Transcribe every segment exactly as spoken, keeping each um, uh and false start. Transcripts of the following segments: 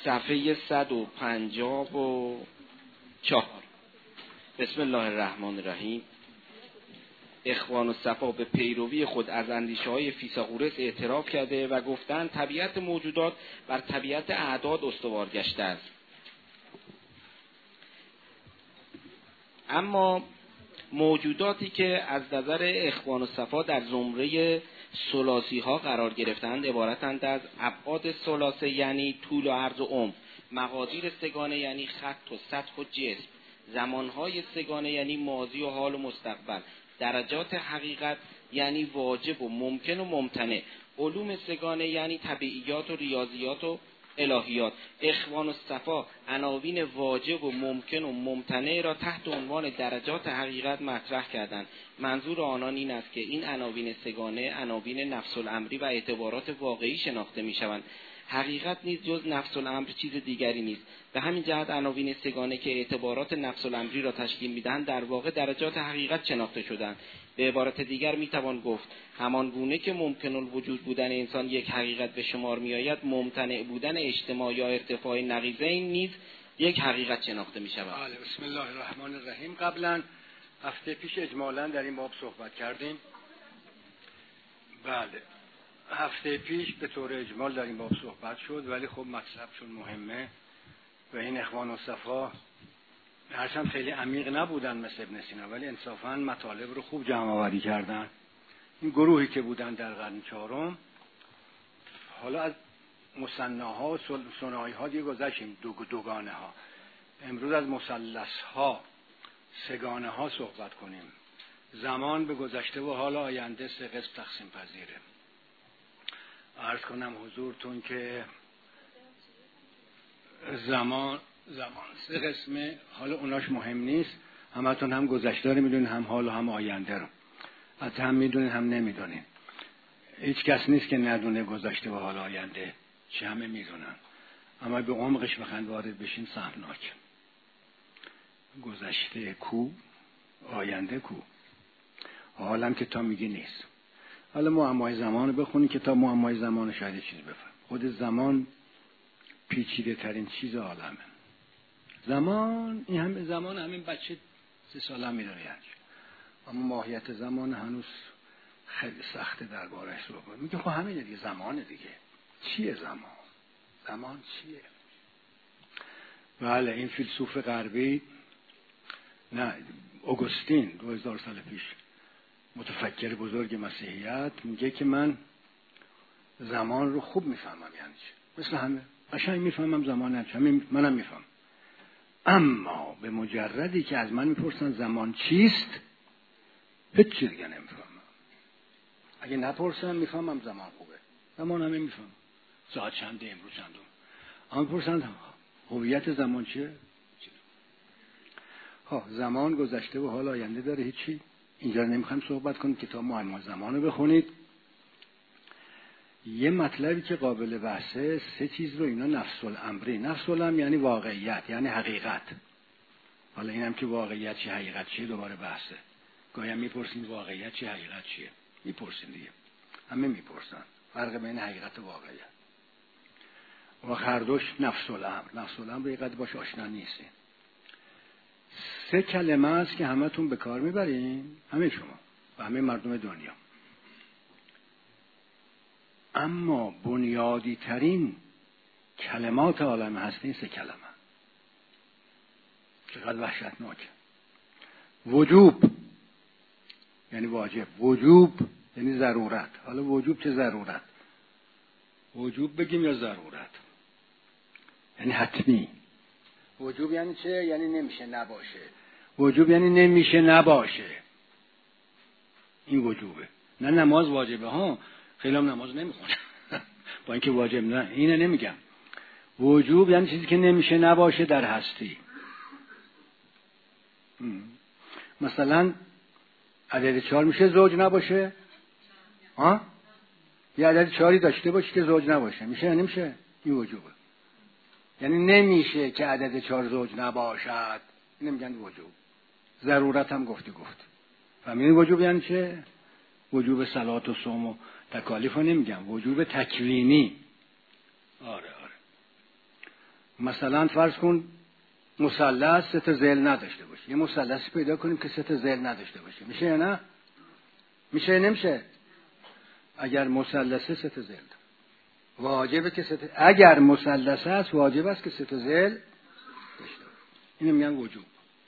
صفحه صد و پنجاه و چهار. بسم الله الرحمن الرحیم. اخوان الصفا به پیروی خود از اندیشه‌های فیثاغورس اعتراف کرده و گفتند طبیعت موجودات بر طبیعت اعداد استوار گشته است. اما موجوداتی که از نظر اخوان الصفا در زمره ثلاثی ها قرار گرفتند عبارتند از ابعاد ثلاثه یعنی طول و عرض و عمق، مقادیر سگانه یعنی خط و سطح و جسم، زمانهای سگانه یعنی ماضی و حال و مستقبل، درجات حقیقت یعنی واجب و ممکن و ممتنع، علوم سگانه یعنی طبیعیات و ریاضیات و الهیات. اخوان الصفا عناوین واجب و ممکن و ممتنع را تحت عنوان درجات حقیقت مطرح کردند. منظور آنان این است که این عناوین سگانه عناوین نفس الامری و اعتبارات واقعی شناخته می‌شوند. حقیقت نیز جز نفس الامر چیز دیگری نیست. به همین جهت عناوین سگانه که اعتبارات نفس الامری را تشکیل می‌دهند در واقع درجات حقیقت شناخته شدند. به عبارت دیگر میتوان گفت همان گونه که ممکن الوجود بودن انسان یک حقیقت به شمار میآید، ممتنع بودن اجتماع یا ارتفاع نقیضین نیز یک حقیقت شناخته میشود. بله، بسم الله الرحمن الرحیم. قبلا هفته پیش اجمالاً در این باب صحبت کردیم. بله، هفته پیش به طور اجمال در این باب صحبت شد، ولی خب مطلب چون مهمه و این اخوان الصفا هرچند خیلی عمیق نبودن مثل ابن سینا، ولی انصافاً مطالب رو خوب جمع آوری کردن. این گروهی که بودن در قرن چهارم، حالا از مثناها و ثنایی ها دیگه گذشتیم، دو دوگانه ها. امروز از مثلث ها، سگانه ها صحبت کنیم. زمان به گذشته و حال آینده سه قسم تقسیم پذیره. عرض کنم حضورتون که زمان زمان سه قسمه، حالا اوناش مهم نیست، همتون هم گذشته رو میدونین، هم حال و هم آینده رو، حتی هم میدونین هم نمیدونین. هیچ کس نیست که ندونه گذشته و حال آینده چی، همه میدونن. اما به عمقش بخواید وارد بشین سهمناک. گذشته کو، آینده کو، حالم که تا میگی نیست. حالا معمای زمان رو بخونی، کتاب معمای زمان شاید چیز بفهم. خود زمان پیچیده ترین چیز عالمه. زمان، این همه زمان همین بچه سه ساله میدونه یعنی، اما ماهیت زمان هنوز خیلی سخته درباره‌اش صحبت. میگه خب همینه دیگه، زمانه دیگه. چیه زمان؟ زمان چیه؟ بله، این فیلسوف غربی، نه اوگوستین، دو هزار سال پیش، متفکر بزرگ مسیحیت، میگه که من زمان رو خوب میفهمم، یعنی چی؟ مثل همه قشنگ میفهمم زمان همین، منم میفهمم. اما به مجردی که از من میپرسن زمان چیست، هیچ چیز دیگه نمیفهمم. اگه نپرسن میفهمم زمان خوبه، زمان همین میفهمم، ساعت چنده، امروز چنده. اما میپرسن هویت زمان چیه؟ ها، زمان گذشته و حال آینده داره، هیچی. اینجا نمیخوایم صحبت کنیم، کتاب معلم زمان رو بخونید. یه مطلبی که قابل بحثه، سه چیز رو اینا نفس الامری. نفس الامر یعنی واقعیت، یعنی حقیقت. حالا اینم که واقعیت چی، حقیقت چیه، دوباره بحثه. گاهی هم میپرسین واقعیت چی، حقیقت چیه، میپرسین دیگه، همه میپرسن فرق بین حقیقت و واقعیت. و هر دوش نفس الامر. نفس الامر یه قد باش آشنا نیستین. سه کلمه است که همتون به کار میبرین، همه شما و همه مردم دنیا. اما بنیادی ترین کلمات عالم هستی سه کلمه. چقدر وحشتناک. وجوب یعنی واجب، وجوب یعنی ضرورت. حالا وجوب چه ضرورت؟ وجوب بگیم یا ضرورت؟ یعنی حتمی. وجوب یعنی چه؟ یعنی نمیشه نباشه. وجوب یعنی نمیشه نباشه. این وجوبه. نه نماز واجبه ها، خیلی هم نماز نمیخونه با اینکه واجب، نه اینه نمیگم. وجوب یعنی چیزی که نمیشه نباشه در هستی. مثلا عدد چهار میشه زوج نباشه؟ ها؟ یه عدد چهاری داشته باشه که زوج نباشه، میشه یا نمیشه؟ این وجوبه. یعنی نمیشه که عدد چهار زوج نباشد، نمیگن وجوب. ضرورت هم گفتی گفت. فهمیدین وجوب یعنی چه؟ وجوب صلات و صوم و تکالیف رو نمیگم، وجوب تکوینی. آره آره. مثلا فرض کن مثلث سه تا ضلع نداشته باشه، یه مثلثی پیدا کنیم که سه تا ضلع نداشته باشه، میشه یا نه؟ میشه یا نمیشه؟ اگر مثلث سه تا ضلع واجبه که سه تا، اگر مثلث است واجب است که سه تا ضلع داشته باشه. اینو میگن وجوب.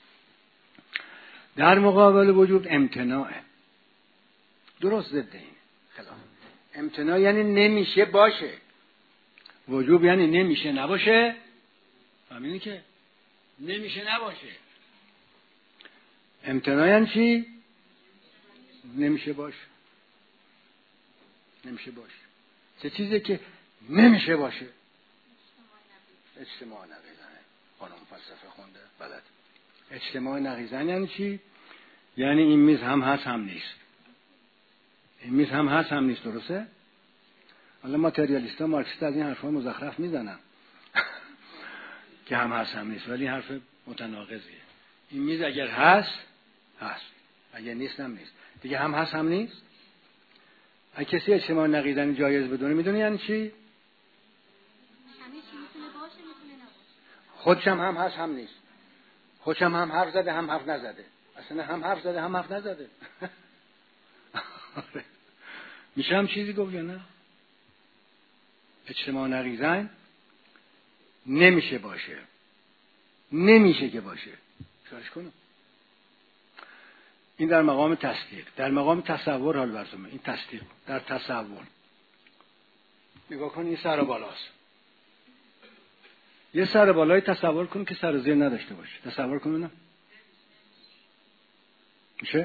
در مقابل وجوب امتناعه، درست ضد این خلاف. امتناع یعنی نمیشه باشه، وجوب یعنی نمیشه نباشه. همینه که نمیشه نباشه. امتناع یعنی چی؟ نمیشه باشه، نمیشه باشه. چه چیزی که نمیشه باشه؟ اجتماع نقیضنه. خانم فلسفه خونده بلد. اجتماع نقیضن یعنی چی؟ یعنی این میز هم هست هم نیست، این میز هم هست هم نیست، درسته؟ حالا ماتریالیستا مارکسیستا از این حرفا مزخرف میزنن که هم هست هم نیست، ولی حرف متناقضیه. این میز اگر هست هست، اگر نیست هم نیست، دیگه هم هست هم نیست. اگه کسی اجتماع نقیضن جایز بدونه میدونه یعنی چی؟ همه چی میتونه باشه میتونه نباشه. خودش هم هم هست هم نیست، خودش هم هم حرف زده هم حرف نزده، اصلا هم حرف زده هم حرف نزده. میشه هم چیزی گفت یا نه؟ اجتماع نقیضن نمیشه باشه، نمیشه که باشه. چارش کنم. این در مقام تصدیق. در مقام تصور حال براتون این تصدیق در تصور. نگاه کن، این سر و بالاست. یه سر بالای تصور کن که سر و زیر نداشته باشه. تصور کن نه میشه؟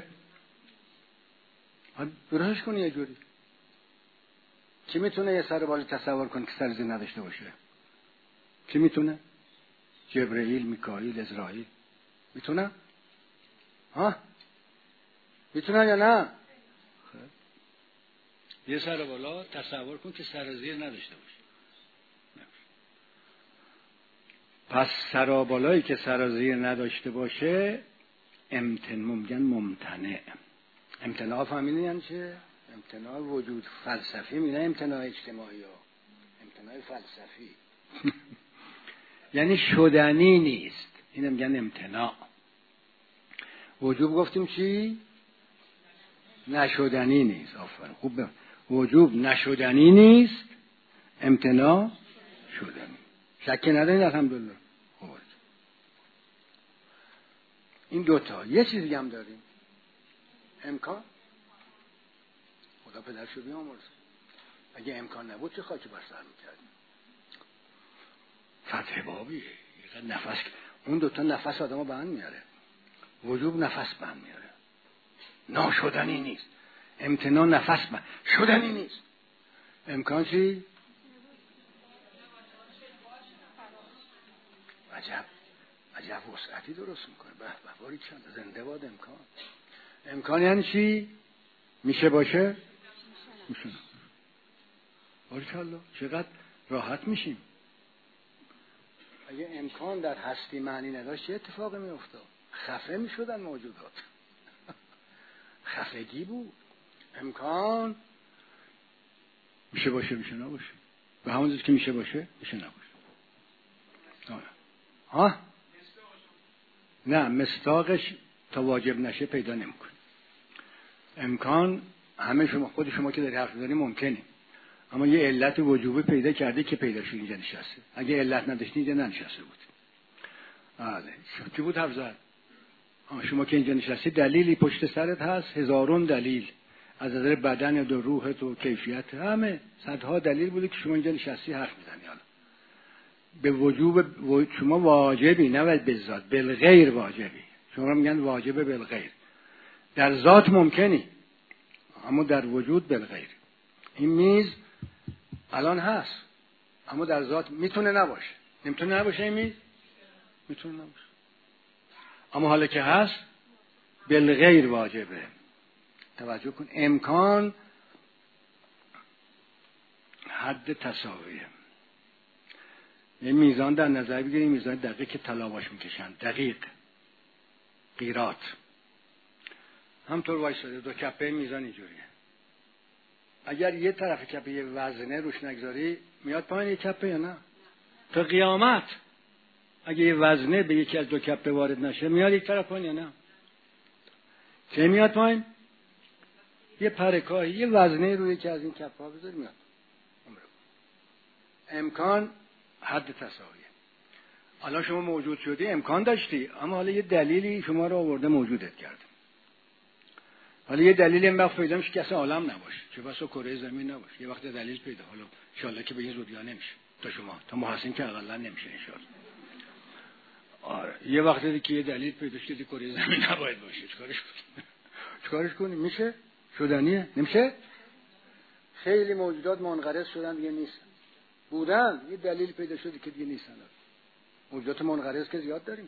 درستش کن یه جوری. کی میتونه یه سر بالای تصور کن که سر و زیر نداشته باشه؟ کی میتونه؟ جبرئیل، میکائیل، عزرائیل میتونه؟ ها؟ میتونن یا نه؟ خب یه سر بالا تصور کن که سر و زیر نداشته باشه. پس سر و بالایی که سر و زیر نداشته باشه امتناع میگن ممتنع. امتناع فهمیدین یعنی چه؟ امتناع وجود فلسفی میگن امتناع اجتماعی ها. امتناع فلسفی یعنی شدنی نیست، اینو میگن امتناع. وجوب گفتیم چی؟ نشدنی نیست. آفرین خوب بفهم. وجوب نشدنی نیست، امتناع شدنی. شکی ندارید الحمدلله. خوب. این دوتا. یه چیز دیگه هم داریم، امکان. خدا پدرشو بیامرزه. اگه امکان نبود چه خاکی بر سر میکردیم؟ فتح بابیه. نفس، اون دوتا نفس آدمو بند میاره. وجوب نفس بند میاره، ناشدنی نیست. امتناع نفس بند شدنی نیست. امکان چی؟ عجب عجب وسعتی درست میکنه. به به باری چند زنده باد امکان. امکان یعنی چی؟ میشه باشه؟ میشه. باری چند چقدر راحت میشیم. اگه امکان در هستی معنی نداشت چه اتفاقی میافتاد؟ خفه میشدن موجودات. خفگی بود. امکان میشه باشه میشه نباشه. به همون جز که میشه باشه میشه نباشه. ها؟ نه، مصداقش تا واجب نشه پیدا نمیکنه. امکان همه شما خود شما که داری حرف میزنی ممکنه، اما یه علت وجوبی پیدا کرده که پیدا شد اینجا نشسته. اگه علت نداشتی اینجا ننشسته بود. بله چی بود حرف زد؟ شما که اینجا نشستی دلیلی پشت سرت هست، هزارون دلیل از نظر بدن و روحت و کیفیت، همه صدها دلیل بوده که شما اینجا نشستی حرف میزنی. حالا به وجوب شما واجبی، نه به ذات، بالغیر واجبی. شما میگن واجب بالغیر. در ذات ممکنی اما در وجود بالغیر. این میز الان هست اما در ذات میتونه نباشه. نمیتونه نباشه این میز؟ میتونه نباشه. اما حالا که هست بالغیر واجبه. توجه کن. امکان حد تساویه. یه میزان در نظر بگیریم، میزان دقیق که طلا میکشن، دقیق قیراط همطور وایساده دو کپه میزان اینجوریه. اگر یه طرف کپه یه وزنه روش نگذاری میاد پایین یه کپه یا نه؟ تا قیامت اگه یه وزنه به یکی از دو کپه وارد نشه میاد یک طرف پایین یا نه؟ چه میاد پایین؟ یه پرکاهی یه وزنه روی یکی از این کپه ها بذاری میاد. امکان حد تساویه. حالا شما موجود شدی، امکان داشتی، اما حالا یه دلیلی شما رو آورده موجودت کرده. حالا یه دلیل این وقت پیدا میشه که اصلا عالم نباشه، چه بسا کره زمین نباشه. یه وقت دلیل پیدا، حالا ان شاءالله که به این زودیا نمیشه، تا شما تا محسن که اقلا نمیشه ان شاءالله. آره یه وقت دیگه که یه دلیل پیدا شد که کره زمین نباید باشه، چیکارش کنی؟ چیکارش کنی؟ میشه؟ شدنیه؟ نمیشه؟ خیلی موجودات منقرض شدن دیگه نیستن. بودن یه دلیل پیدا شد که دیگه نیستن. موجودات منقرض که زیاد داریم.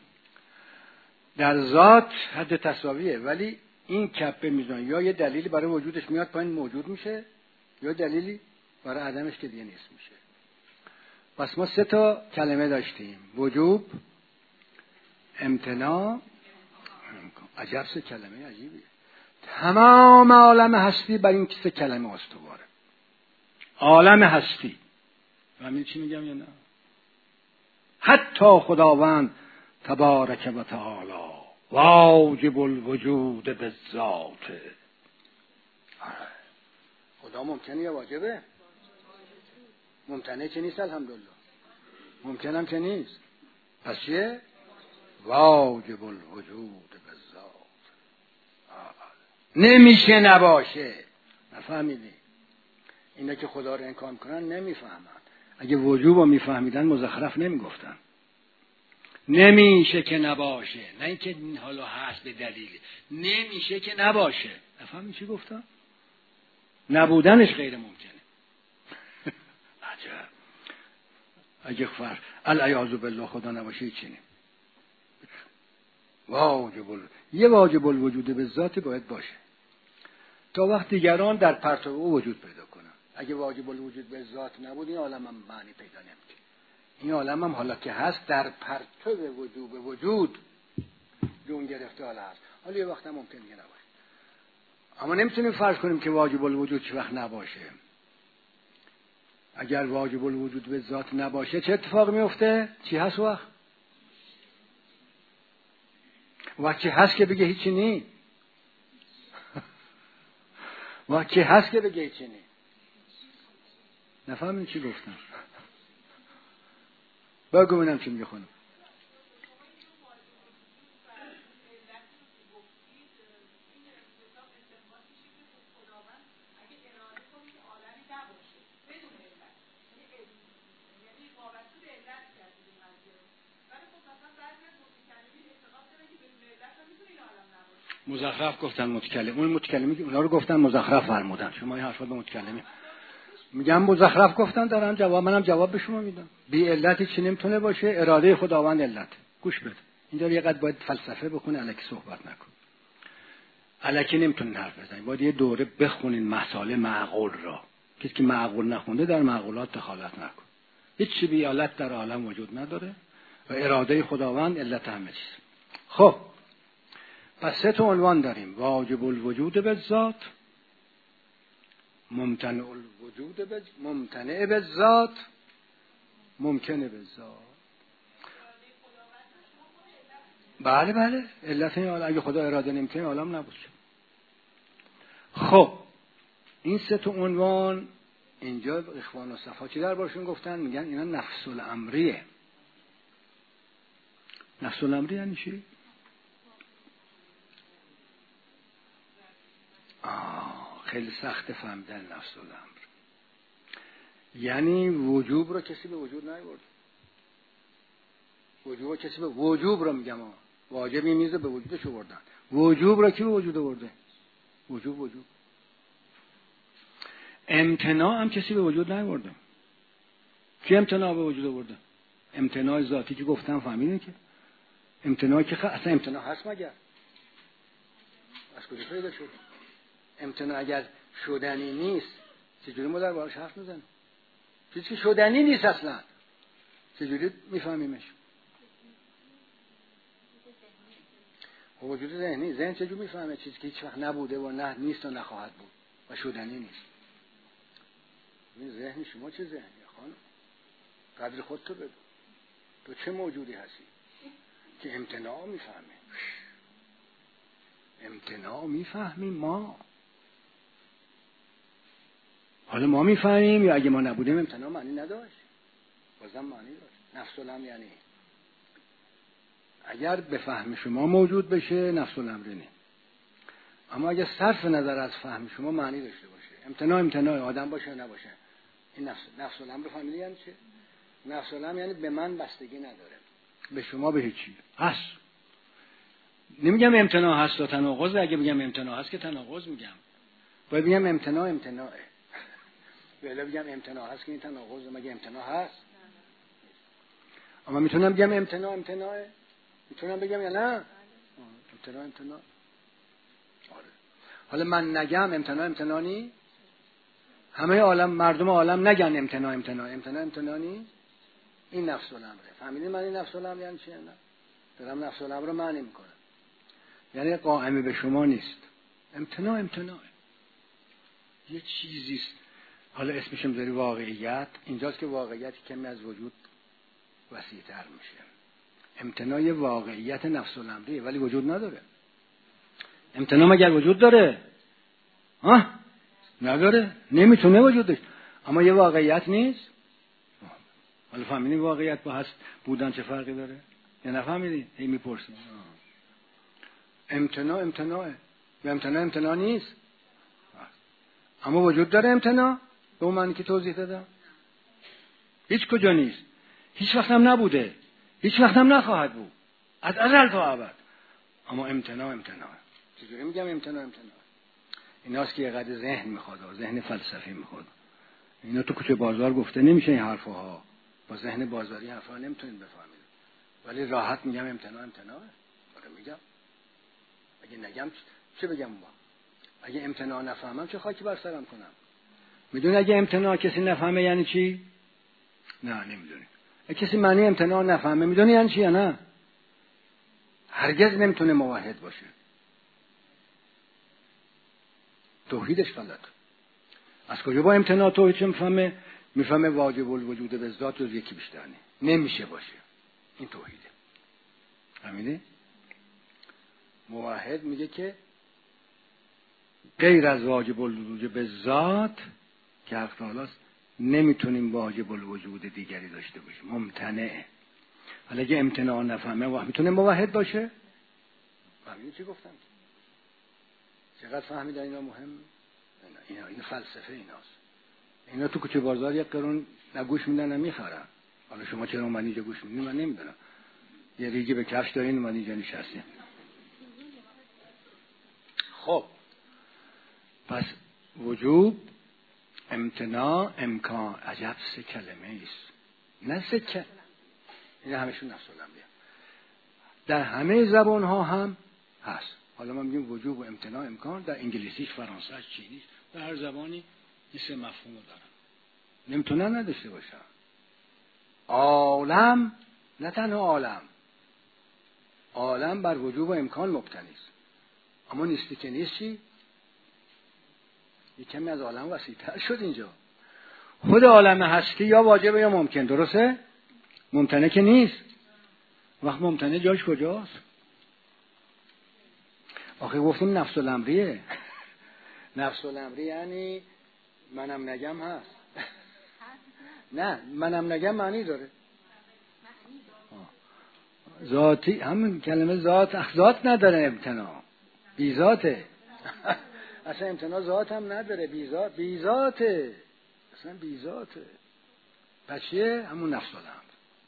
در ذات حد تساویه، ولی این کپه میزان یا یه دلیلی برای وجودش میاد پایین موجود میشه، یا دلیلی برای عدمش که دیگه نیست میشه. پس ما سه تا کلمه داشتیم: وجوب، امتناع، عجب سه کلمه عجیبیه. تمام عالم هستی بر این سه کلمه استواره. عالم هستی فهمید چی میگم یا نه؟ حتی خداوند تبارک و تعالی واجب الوجود به ذات. خدا ممکنه یا واجبه؟ ممتنه که نیست الحمدلله. ممکنم که نیست. پس چیه؟ واجب الوجود به ذات. نمیشه نباشه. نفهمیدی؟ اینا که خدا رو انکار میکنن نمیفهمن. اگه وجوب رو میفهمیدن مزخرف نمیگفتن. نمیشه که نباشه، نه اینکه حالا هست به دلیلی. نمیشه که نباشه. نفهمی چی گفتم؟ نبودنش غیر ممکنه. عجب. اگه فر العیاذ بالله خدا نباشه چی نیم؟ واجب ال... یه واجب الوجود به ذات باید باشه تا وقت دیگران در پرتو او وجود پیدا کنن. اگه واجب الوجود به ذات نبود این عالم هم معنی پیدا نمیکنه. این عالم هم حالا که هست در پرتو وجود به وجود جون گرفته حالا هست. حالا یه وقت هم ممکنه که نباشه. اما نمیتونیم فرض کنیم که واجب الوجود چه وقت نباشه. اگر واجب الوجود به ذات نباشه چه اتفاق میفته؟ چی هست وقت؟ وقت چی هست که بگه هیچی نی؟ وقت چی هست که بگه هیچی نی؟ نفهمین چی گفتم؟ بگو ببینم چی میگه خانم. مزخرف گفتن متکلم. اون متکلمی که اونا رو گفتن مزخرف فرمودن. شما این حرفا به متکلمی میگم مزخرف گفتن، دارن جواب منم جواب به شما میدم. بی علتی چی نمیتونه باشه؟ اراده خداوند علت. گوش بده. اینجا یه قد باید فلسفه بخونه، الکی صحبت نکن. الکی نمیتونین حرف بزنید. باید یه دوره بخونین مسائل معقول را. کسی که معقول نخونده در معقولات دخالت نکن. هیچ چیزی بی علت در عالم وجود نداره و اراده خداوند علت همه چیز. خب پس سه تا عنوان داریم: واجب الوجود به ذات، ممتنع الوجود به ممتنع به ذات، ممکنه به ذات. بله بله علت این عالم. اگه خدا اراده نمیکنه عالم نبود. خب این سه تا عنوان اینجا اخوان و صفا چی دربارشون گفتن؟ میگن اینا نفس الامریه. نفس الامری یعنی چی؟ آه خیلی سخت فهمیدن نفس الامر. یعنی وجوب رو کسی به وجود نیاورد. وجوب رو کسی به وجوب رو میگم ها. واجبی میزه به وجودش آوردن. وجوب رو کی به وجود آورده؟ وجوب وجوب. امتناع هم کسی به وجود نیاورده. کی امتناع به وجود آورده؟ امتناع ذاتی که گفتم فهمیدین که امتناع که خ... اصلا امتناع هست مگر؟ از کجا پیدا شد؟ امتناع اگر شدنی نیست چجوری ما در باهاش حرف میزنیم؟ چیزی که شدنی نیست اصلا چجوری میفهمیمش؟ وجود ذهنی. ذهن چجوری میفهمه چیزی که هیچ وقت نبوده و نه نیست و نخواهد بود و شدنی نیست؟ این ذهن شما چه ذهنی خانم؟ قدر خودتو بگو. تو چه موجودی هستی که امتناع میفهمی؟ امتناع میفهمیم ما. حالا ما میفهمیم یا اگه ما نبودیم امتناع معنی نداشت؟ بازم معنی داشت. نفس الامر یعنی اگر به فهم شما موجود بشه نفس الامر نه، اما اگر صرف نظر از فهم شما معنی داشته باشه، امتناع امتناع آدم باشه یا نباشه، این نفس نفس الامر فهمیدی یعنی چه؟ نفس الامر یعنی به من بستگی نداره، به شما به هیچی هست. نمیگم امتناع هست و تناقض، اگه بگم امتناع هست که تناقض میگم، باید بگم امتناع امتناعه. ولی بگم امتناع هست که این تناقض، مگه امتناع هست؟ اما میتونم بگم امتناع امتناعه، میتونم بگم یا نه؟ امتناع امتناع. آره. حالا من نگم امتناع امتناع نی؟ همه عالم مردم عالم نگن امتناع امتناع امتناع امتناع نی؟ این نفس الامره. فهمیدین معنی نفس الامر یعنی چیه؟ نه دارم نفس الامر رو معنی میکنم، یعنی قائم به شما نیست. امتناع امتناع یه چیزیست. حالا اسمش میذاری واقعیت، اینجاست که واقعیت کمی از وجود وسیع‌تر میشه. امتناع یه واقعیت نفس الامریه ولی وجود نداره. امتناع مگر وجود داره؟ ها؟ نداره، نمیتونه وجود داشته، اما یه واقعیت نیست. حالا فهمیدین واقعیت با هست بودن چه فرقی داره؟ یا نفهمیدین؟ هی میپرسین. امتناع امتناعه و امتناع امتناع نیست، اما وجود داره امتناع به اون معنی که توضیح دادم. هیچ کجا نیست، هیچ وقت هم نبوده، هیچ وقت هم نخواهد بود، از ازل تا ابد. اما امتناع امتناع. چجوری میگم امتناع امتناع؟ ایناست که یه قدر ذهن میخواد، ذهن فلسفی میخواد. اینا تو کوچه بازار گفته نمیشه این حرفها، با ذهن بازاری حرفا نمیتونید بفهمید. ولی راحت میگم امتناع امتناع. آره میگم. اگه نگم چه بگم؟ با اگه امتناع نفهمم چه خاکی بر سرم کنم؟ میدونی اگه امتناع کسی نفهمه یعنی چی؟ نه نمیدونی. اگه کسی معنی امتناع نفهمه میدونی یعنی چی یا نه؟ هرگز نمیتونه موحد باشه. توحیدش غلط. از کجا با امتناع توحید چه میفهمه؟ میفهمه واجب الوجود به ذات جز یکی بیشتر نه، نمیشه باشه. این توحیده. فهمیدی؟ موحد میگه که غیر از واجب الوجود به ذات که حق تعالیست نمیتونیم واجب الوجود دیگری داشته باشیم، ممتنعه. حالا اگه امتناع نفهمه واحد میتونه موحد باشه؟ فهمیدی چی گفتم؟ چقدر فهمیدن اینا مهم؟ اینا این فلسفه ایناست. اینا تو کوچه بازار یک قرون نگوش میدن نمیخرن. حالا شما چرا من اینجا گوش میدین؟ من نمیدونم. یه ریگی به کفش دارین من اینجا نشستیم. خب پس وجوب، امتناع، امکان، عجب سه کلمه ایست، نه سه کلمه. این همشون نفس الامر در همه زبان ها هم هست. حالا ما میگیم وجوب و امتناع امکان، در انگلیسیش، فرانسهش، چینیش، در هر زبانی این سه مفهوم دارن. نمیتونن نداشته باشن. عالم، نه تنها عالم، عالم بر وجوب و امکان مبتنی است، اما نیستی که نیست چی؟ یک کمی از عالم وسیع‌تر شد اینجا. خود عالم هستی یا واجبه یا ممکن، درسته؟ ممتنه که نیست. وقت ممتنه جاش کجاست؟ آخه گفتیم نفس الامریه. نفس الامری یعنی منم نگم هست. نه منم نگم معنی داره. ذاتی، همون کلمه ذات، ذات نداره امتناع، بی ذاته. اصلا امتناع ذات هم نداره، بی ذات، بی ذاته، اصلا بی ذاته. پس چیه؟ همون نفس الامر.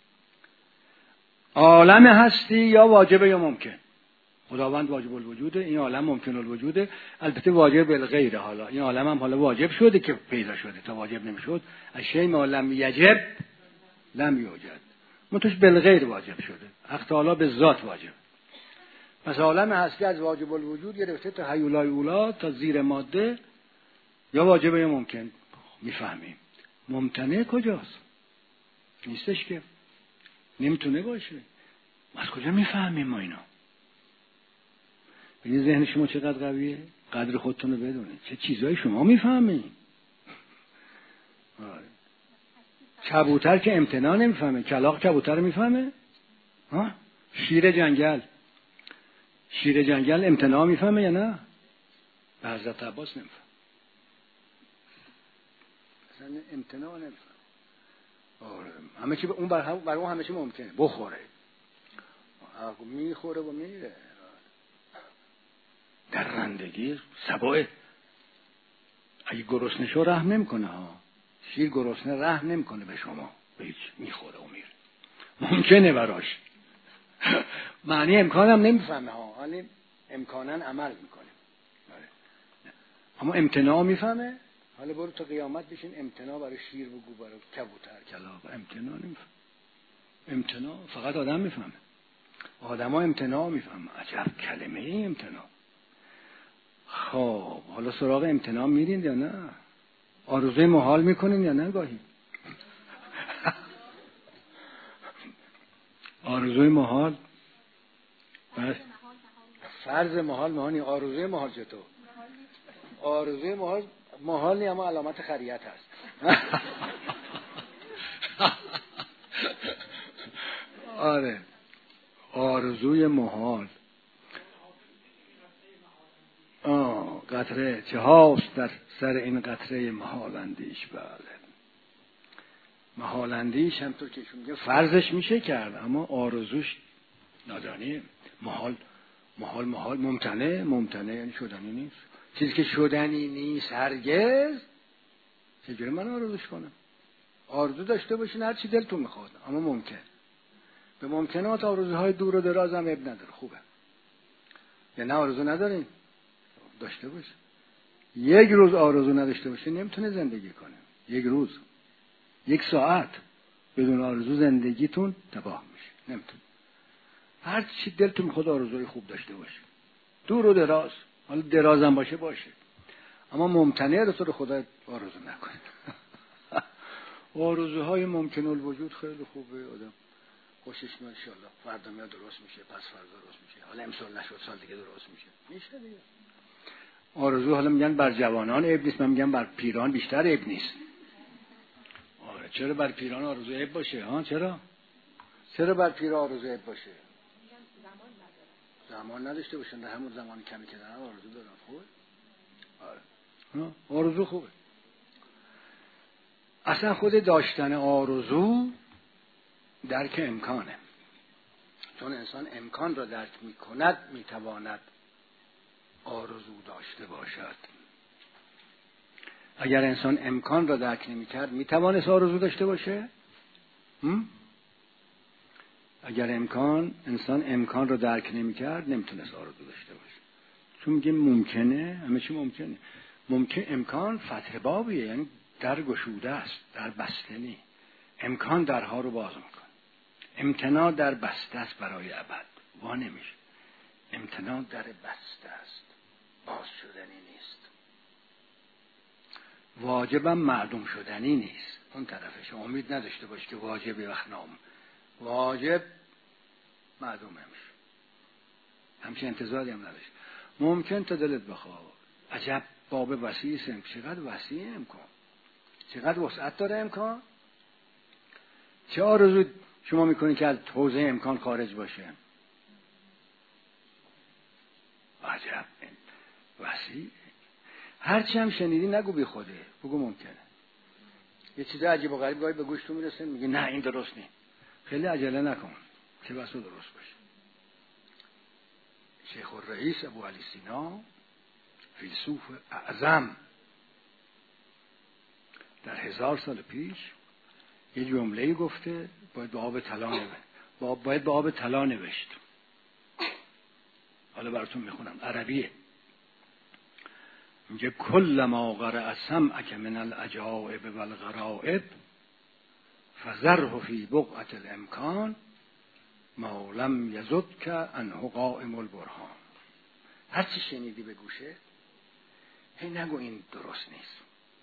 عالم هستی یا واجبه یا ممکن. خداوند واجب الوجوده، این عالم ممکن الوجوده. البته واجب بالغیره. حالا این عالم هم حالا واجب شده که پیدا شده، تا واجب نمیشد اشیاء ما لم یجب لم یوجد، متوش بالغیر واجب شده، حق تعالی به ذات واجب. پس عالم هستی از واجب الوجود گرفته تا هیولای اولا تا زیر ماده یا واجبه یا ممکن. میفهمیم ممتنع کجاست؟ نیستش که، نمیتونه باشه. از کجا میفهمیم ما اینا؟ ببینید ذهن شما چقدر قویه، قدر خودتون رو بدونید، چه چیزایی شما میفهمید. کبوتر که امتناع نمیفهمه. کلاغ کبوتر رو میفهمه؟ ها؟ شیر جنگل شیر جنگل امتناع میفهمه یا نه؟ به حضرت عباس نمیفهمه. اصلا امتناع نمیفهمه. آره همه چی اون بر هم بر اون همه چی ممکنه بخوره. میخوره و میره. در رندگی سبعه اگه گرسنه شو رحم نمیکنه ها. شیر گرسنه رحم نمیکنه به شما، به هیچ، میخوره و میره. ممکنه براش معنی امکانم نمیفهمه ها، ولی امکانا عمل میکنه. اما امتناع میفهمه. حالا برو تا قیامت بشین امتناع برای شیر بگو، برای کبوتر کلاغ. امتناع نمیفهمه. امتناع فقط آدم میفهمه. آدما امتناع میفهمه. عجب کلمه ای امتناع. خب حالا سراغ امتناع میرین یا نه؟ آرزوی محال میکنین یا نه؟ گاهی آرزوی محال بس فرض محال محالی. آرزوی محال چطور؟ آرزوی محال محال نی، اما علامت خریت هست. آره آرزوی محال. آه قطره چه هاست در سر این قطره محال اندیش. بله محال اندیش همطور که شما میگه فرضش میشه کرد، اما آرزوش نادانی. محال محال محال ممتنع. ممتنع یعنی شدنی نیست. چیزی که شدنی نیست هرگز چجوری من آرزوش کنم؟ آرزو داشته باشین هر چی دلتون میخواد، اما ممکن. به ممکنات آرزوهای دور و دراز هم اب نداره. خوبه یا نه؟ آرزو ندارین داشته باشه. یک روز آرزو نداشته باشه نمیتونه زندگی کنه. یک روز یک ساعت بدون آرزو زندگیتون تباه میشه. نمیتونه. هر چی دلتون میخواد آرزوی خوب داشته باشه، دور و دراز. حالا درازم باشه باشه، اما ممتنع رو تو خدا آرزو نکنه. آرزوهای ممکن الوجود خیلی خوبه. آدم خوشش میاد. ان شاءالله فردا میاد درست میشه، پس فردا درست میشه. حالا امسال نشد سال دیگه درست میشه. میشه دیگه. آرزو حالا میگن بر جوانان عیب نیست، من میگم بر پیران بیشتر عیب نیست. آره چرا بر پیران آرزو عیب باشه؟ ها چرا؟ چرا بر پیران آرزو عیب باشه؟ زمان نداشته باشن، در همون زمانی کمی که دارن آرزو دارن. خوبه. آره آرزو خوبه. اصلا خود داشتن آرزو درک امکانه. چون انسان امکان را درک میکند میتواند آرزو داشته باشد. اگر انسان امکان را درک نمیکرد میتوانست آرزو داشته باشه؟ هم؟ اگر امکان انسان امکان را درک نمیکرد نمیتونست آرزو داشته باشه. چون میگه ممکنه، همه چی ممکنه. ممکن امکان فتح بابیه، یعنی در گشوده است، در بسته نی. امکان درها رو باز میکنه. امتناع در بسته است برای ابد، وا نمیشه. امتناع در بسته است، باز شدنی نیست. واجبم معدوم شدنی نیست. اون طرفش امید نداشته باش که واجبی وقت نام واجب معدوم نمیشه. همچین انتظاری هم نداشت. ممکن تا دلت بخواد. عجب باب وسیع سم. چقدر وسیع امکان، چقدر وسعت داره امکان. چه آرزو شما میکنید که از حوزه امکان خارج باشه؟ عجب وسیع. هرچی هم شنیدی نگو بی خوده، بگو ممکنه. یه چیز عجیب و غریب گاهی به گوش تو میرسه میگه نه این درست نیست. خیلی عجله نکن، چه بسا درست باشه. شیخ الرئیس ابو علی سینا فیلسوف اعظم در هزار سال پیش یه جمله‌ای گفته باید به آب طلا نوشت. باید به آب طلا نوشت. حالا براتون میخونم، عربیه. میگه کل ما قرأ سمعک من العجائب والغرائب فذره فی بقعة الامکان ما لم یزدک عنه قائم البرهان. هر چی شنیدی به گوشه هی نگو این درست نیست،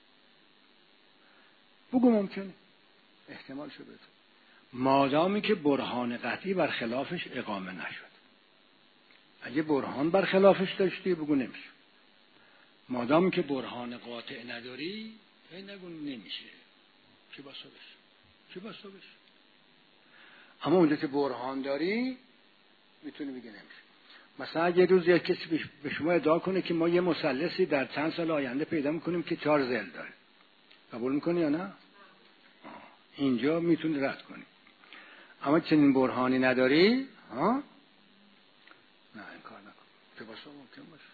بگو ممکنه، احتمال شده. مادامی که برهان قطعی بر خلافش اقامه نشد. اگه برهان بر خلافش داشتی بگو نمیشه. مادامی که برهان قاطع نداری هی نگو نمیشه، چه بسا بشه. چه بسا بشه. اما اونجا که برهان داری میتونی بگی نمیشه. مثلا یه روز یک کسی به شما ادعا کنه که ما یه مثلثی در چند سال آینده پیدا میکنیم که چهار ضلع داره، قبول میکنی یا نه؟ اینجا میتونی رد کنی. اما چنین برهانی نداری ها؟ نه این کار نکن. چه بسا ممکن باشه.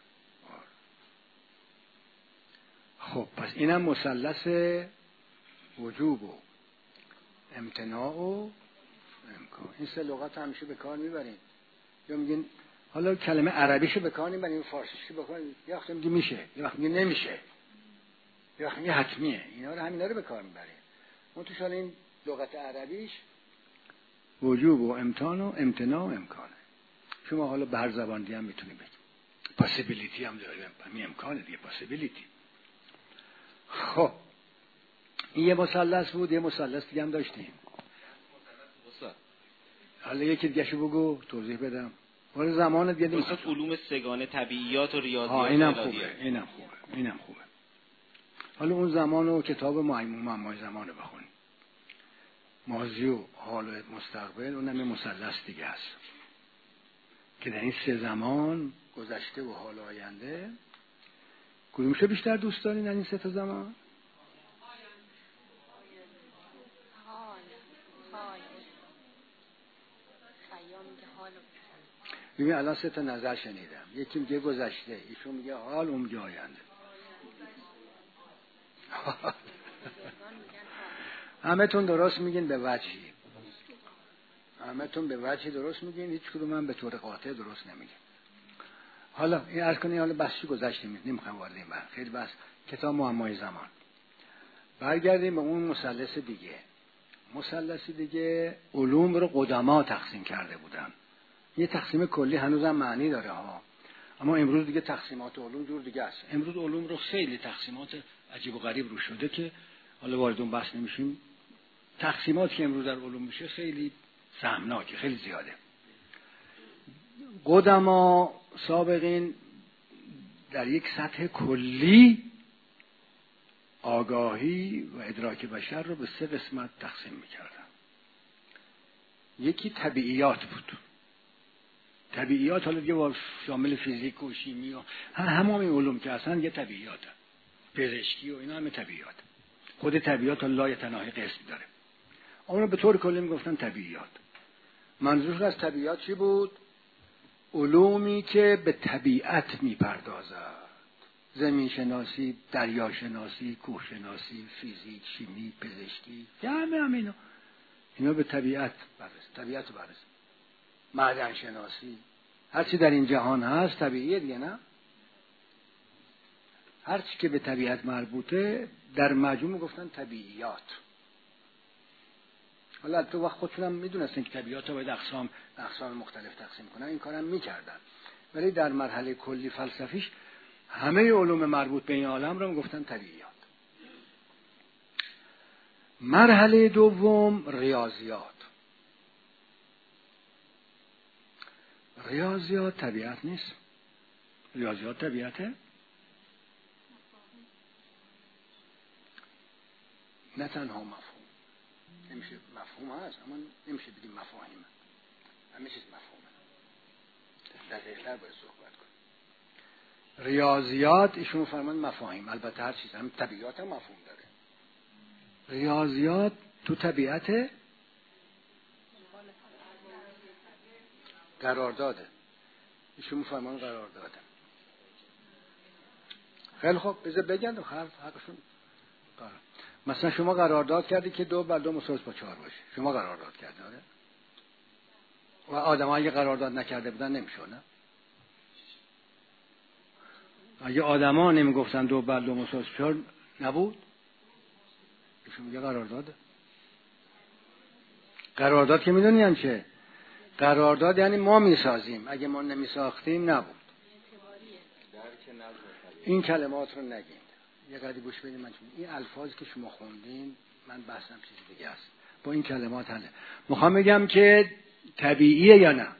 خب پس اینم مثلث وجوب و امتناع و امکان. این سه لغت همیشه به کار میبریم. یا میگین حالا کلمه عربیشو به کار نمیبریم، فارسیشو به کار. یه وقت میگی میشه، یه وقت میگی نمیشه، یه وقت میگی حتمیه. اینا رو همینا رو به کار میبریم. اون توش حالا این لغت عربیش وجوب و امتناع و امتناع و امکانه. شما حالا به هر زبان دیگه هم میتونی بگی. پاسیبیلیتی هم داریم، همین امکانه دیگه، پاسیبیلیتی. خب این یه مثلث بود. یه مثلث دیگه هم داشتیم. حالا یکی دیگه شو بگو توضیح بدم. ولی زمان دیگه مثلا علوم سگانه، طبیعیات و ریاضیات. ها اینم خوبه، اینم خوبه، اینم خوبه. حالا اون زمان و کتاب معیمون معمای زمان رو بخونید. ماضی و حال و مستقبل، اونم یه مثلث دیگه است که در این سه زمان، گذشته و حال و آینده، کدومشو بیشتر دوست دارین در این سه تا زمان؟ ببین الان سه تا نظر شنیدم. یکی میگه گذشته، ایشون میگه حال، اون میگه آینده. همه تون درست میگین به وجهی. همه تون به وجهی درست میگین، هیچ کدوم هم به طور قاطع درست نمیگین. حالا این عرض کنی، حالا بحثی گذشته میدیم، نمیخوام وارد این بحث. خیلی بحث کتاب معمای زمان. برگردیم به اون مثلث دیگه. مثلث دیگه علوم رو قدما تقسیم کرده بودن. یه تقسیم کلی هنوزم معنی داره ها، اما امروز دیگه تقسیمات علوم جور دیگه است. امروز علوم رو خیلی تقسیمات عجیب و غریب رو شده که حالا وارد اون بحث نمیشیم. تقسیمات که امروز در علوم میشه خیلی سهمناکه، خیلی زیاده. قدما سابقین در یک سطح کلی آگاهی و ادراک بشر رو به سه قسمت تقسیم میکردن. یکی طبیعیات بود. طبیعیات حالا دیگه شامل فیزیک و شیمی و همه علوم که اصلا یه طبیعیات، پزشکی و اینا همه طبیعیات. خود طبیعیات لای تناهی قسم داره. اون رو به طور کلی میگفتن طبیعیات. منظور از طبیعیات چی بود؟ علومی که به طبیعت میپردازد. زمین شناسی، دریا شناسی، کوه شناسی، فیزیک، شیمی، پزشکی، همه هم اینا. اینا به طبیعت بررسی، طبیعت بررسی. معدن شناسی، هر چی در این جهان هست طبیعیه دیگه، نه؟ هر چی که به طبیعت مربوطه در مجموع گفتن طبیعیات. حالا تو وقت خودشون هم میدونستن که طبیعیات رو باید اقسام اقسام مختلف تقسیم کنن، این کارم میکردن. ولی در مرحله کلی فلسفیش همه علوم مربوط به این عالم رو میگفتن طبیعیات. مرحله دوم ریاضیات. ریاضیات طبیعت نیست. ریاضیات طبیعته؟ نه تنها مفهوم. نمیشه مفهوم هست، اما نمیشه بگیم مفاهیم. همه چیز مفهومه. دقیق‌تر باید صحبت کنیم. ریاضیات ایشون فرمان مفاهیم. البته هر چیز هم طبیعت هم مفهوم داره. ریاضیات تو طبیعت قرار داده. ایشون فرمان قرار داده. خیلی خوب بذار بگن و حرف حقشون قرار. مثلا شما قرارداد کردی که دو بر دو مساوی با چهار باشه. شما قرارداد کردی آره؟ و آدم‌ها اگه قرارداد نکرده بودن نمیشه نه؟ اگه آدم‌ها نمیگفتن دو بر دو مساوی چهار نبود؟ ایشون میگه قرارداد. قرارداد که میدونی یعنی چه؟ قرارداد یعنی ما میسازیم، اگه ما نمیساختیم نبود. این کلمات رو نگید. یه قدری گوش بدید. من این الفاظی که شما خوندین من بحثم چیز دیگه است. با این کلمات حله. میخوام بگم که طبیعیه یا نه؟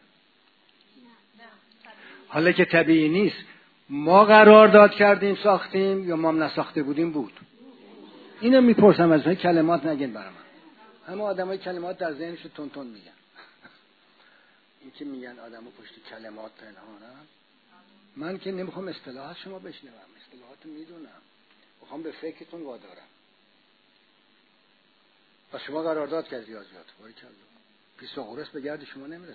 حالا که طبیعی نیست، ما قرارداد کردیم ساختیم یا ما هم نساخته بودیم بود؟ اینو میپرسم از من. کلمات نگین برام. اما آدمای کلمات در ذهنشو تون تون میگن. این که میگن آدمو پشت کلمات پنهانن، من که نمیخوام اصطلاحات شما بشنوم، اصطلاحات میدونم، میخوام به فکرتون وادارم. و شما قرارداد کرد ریاضیات، وای کلا پیثاغورس به گرد شما نمیرسه.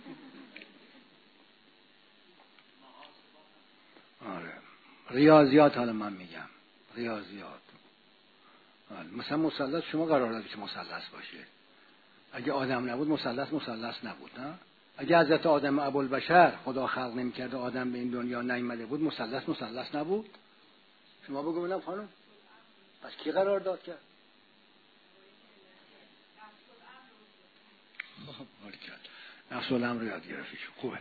آره ریاضیات، حالا من میگم ریاضیات، آره. مثلا مثلث شما قرار داد که مثلث باشه، اگه آدم نبود مثلث مثلث نبود، نه؟ اگه حضرت آدم ابوالبشر خدا خلق نمی‌کرد و آدم به این دنیا نیامده بود مثلث مثلث نبود. شما بگو ببینم خانم، پس کی قرار داد کرد؟ خب باریکلا، نفس الامر یاد گرفتید. خوبه.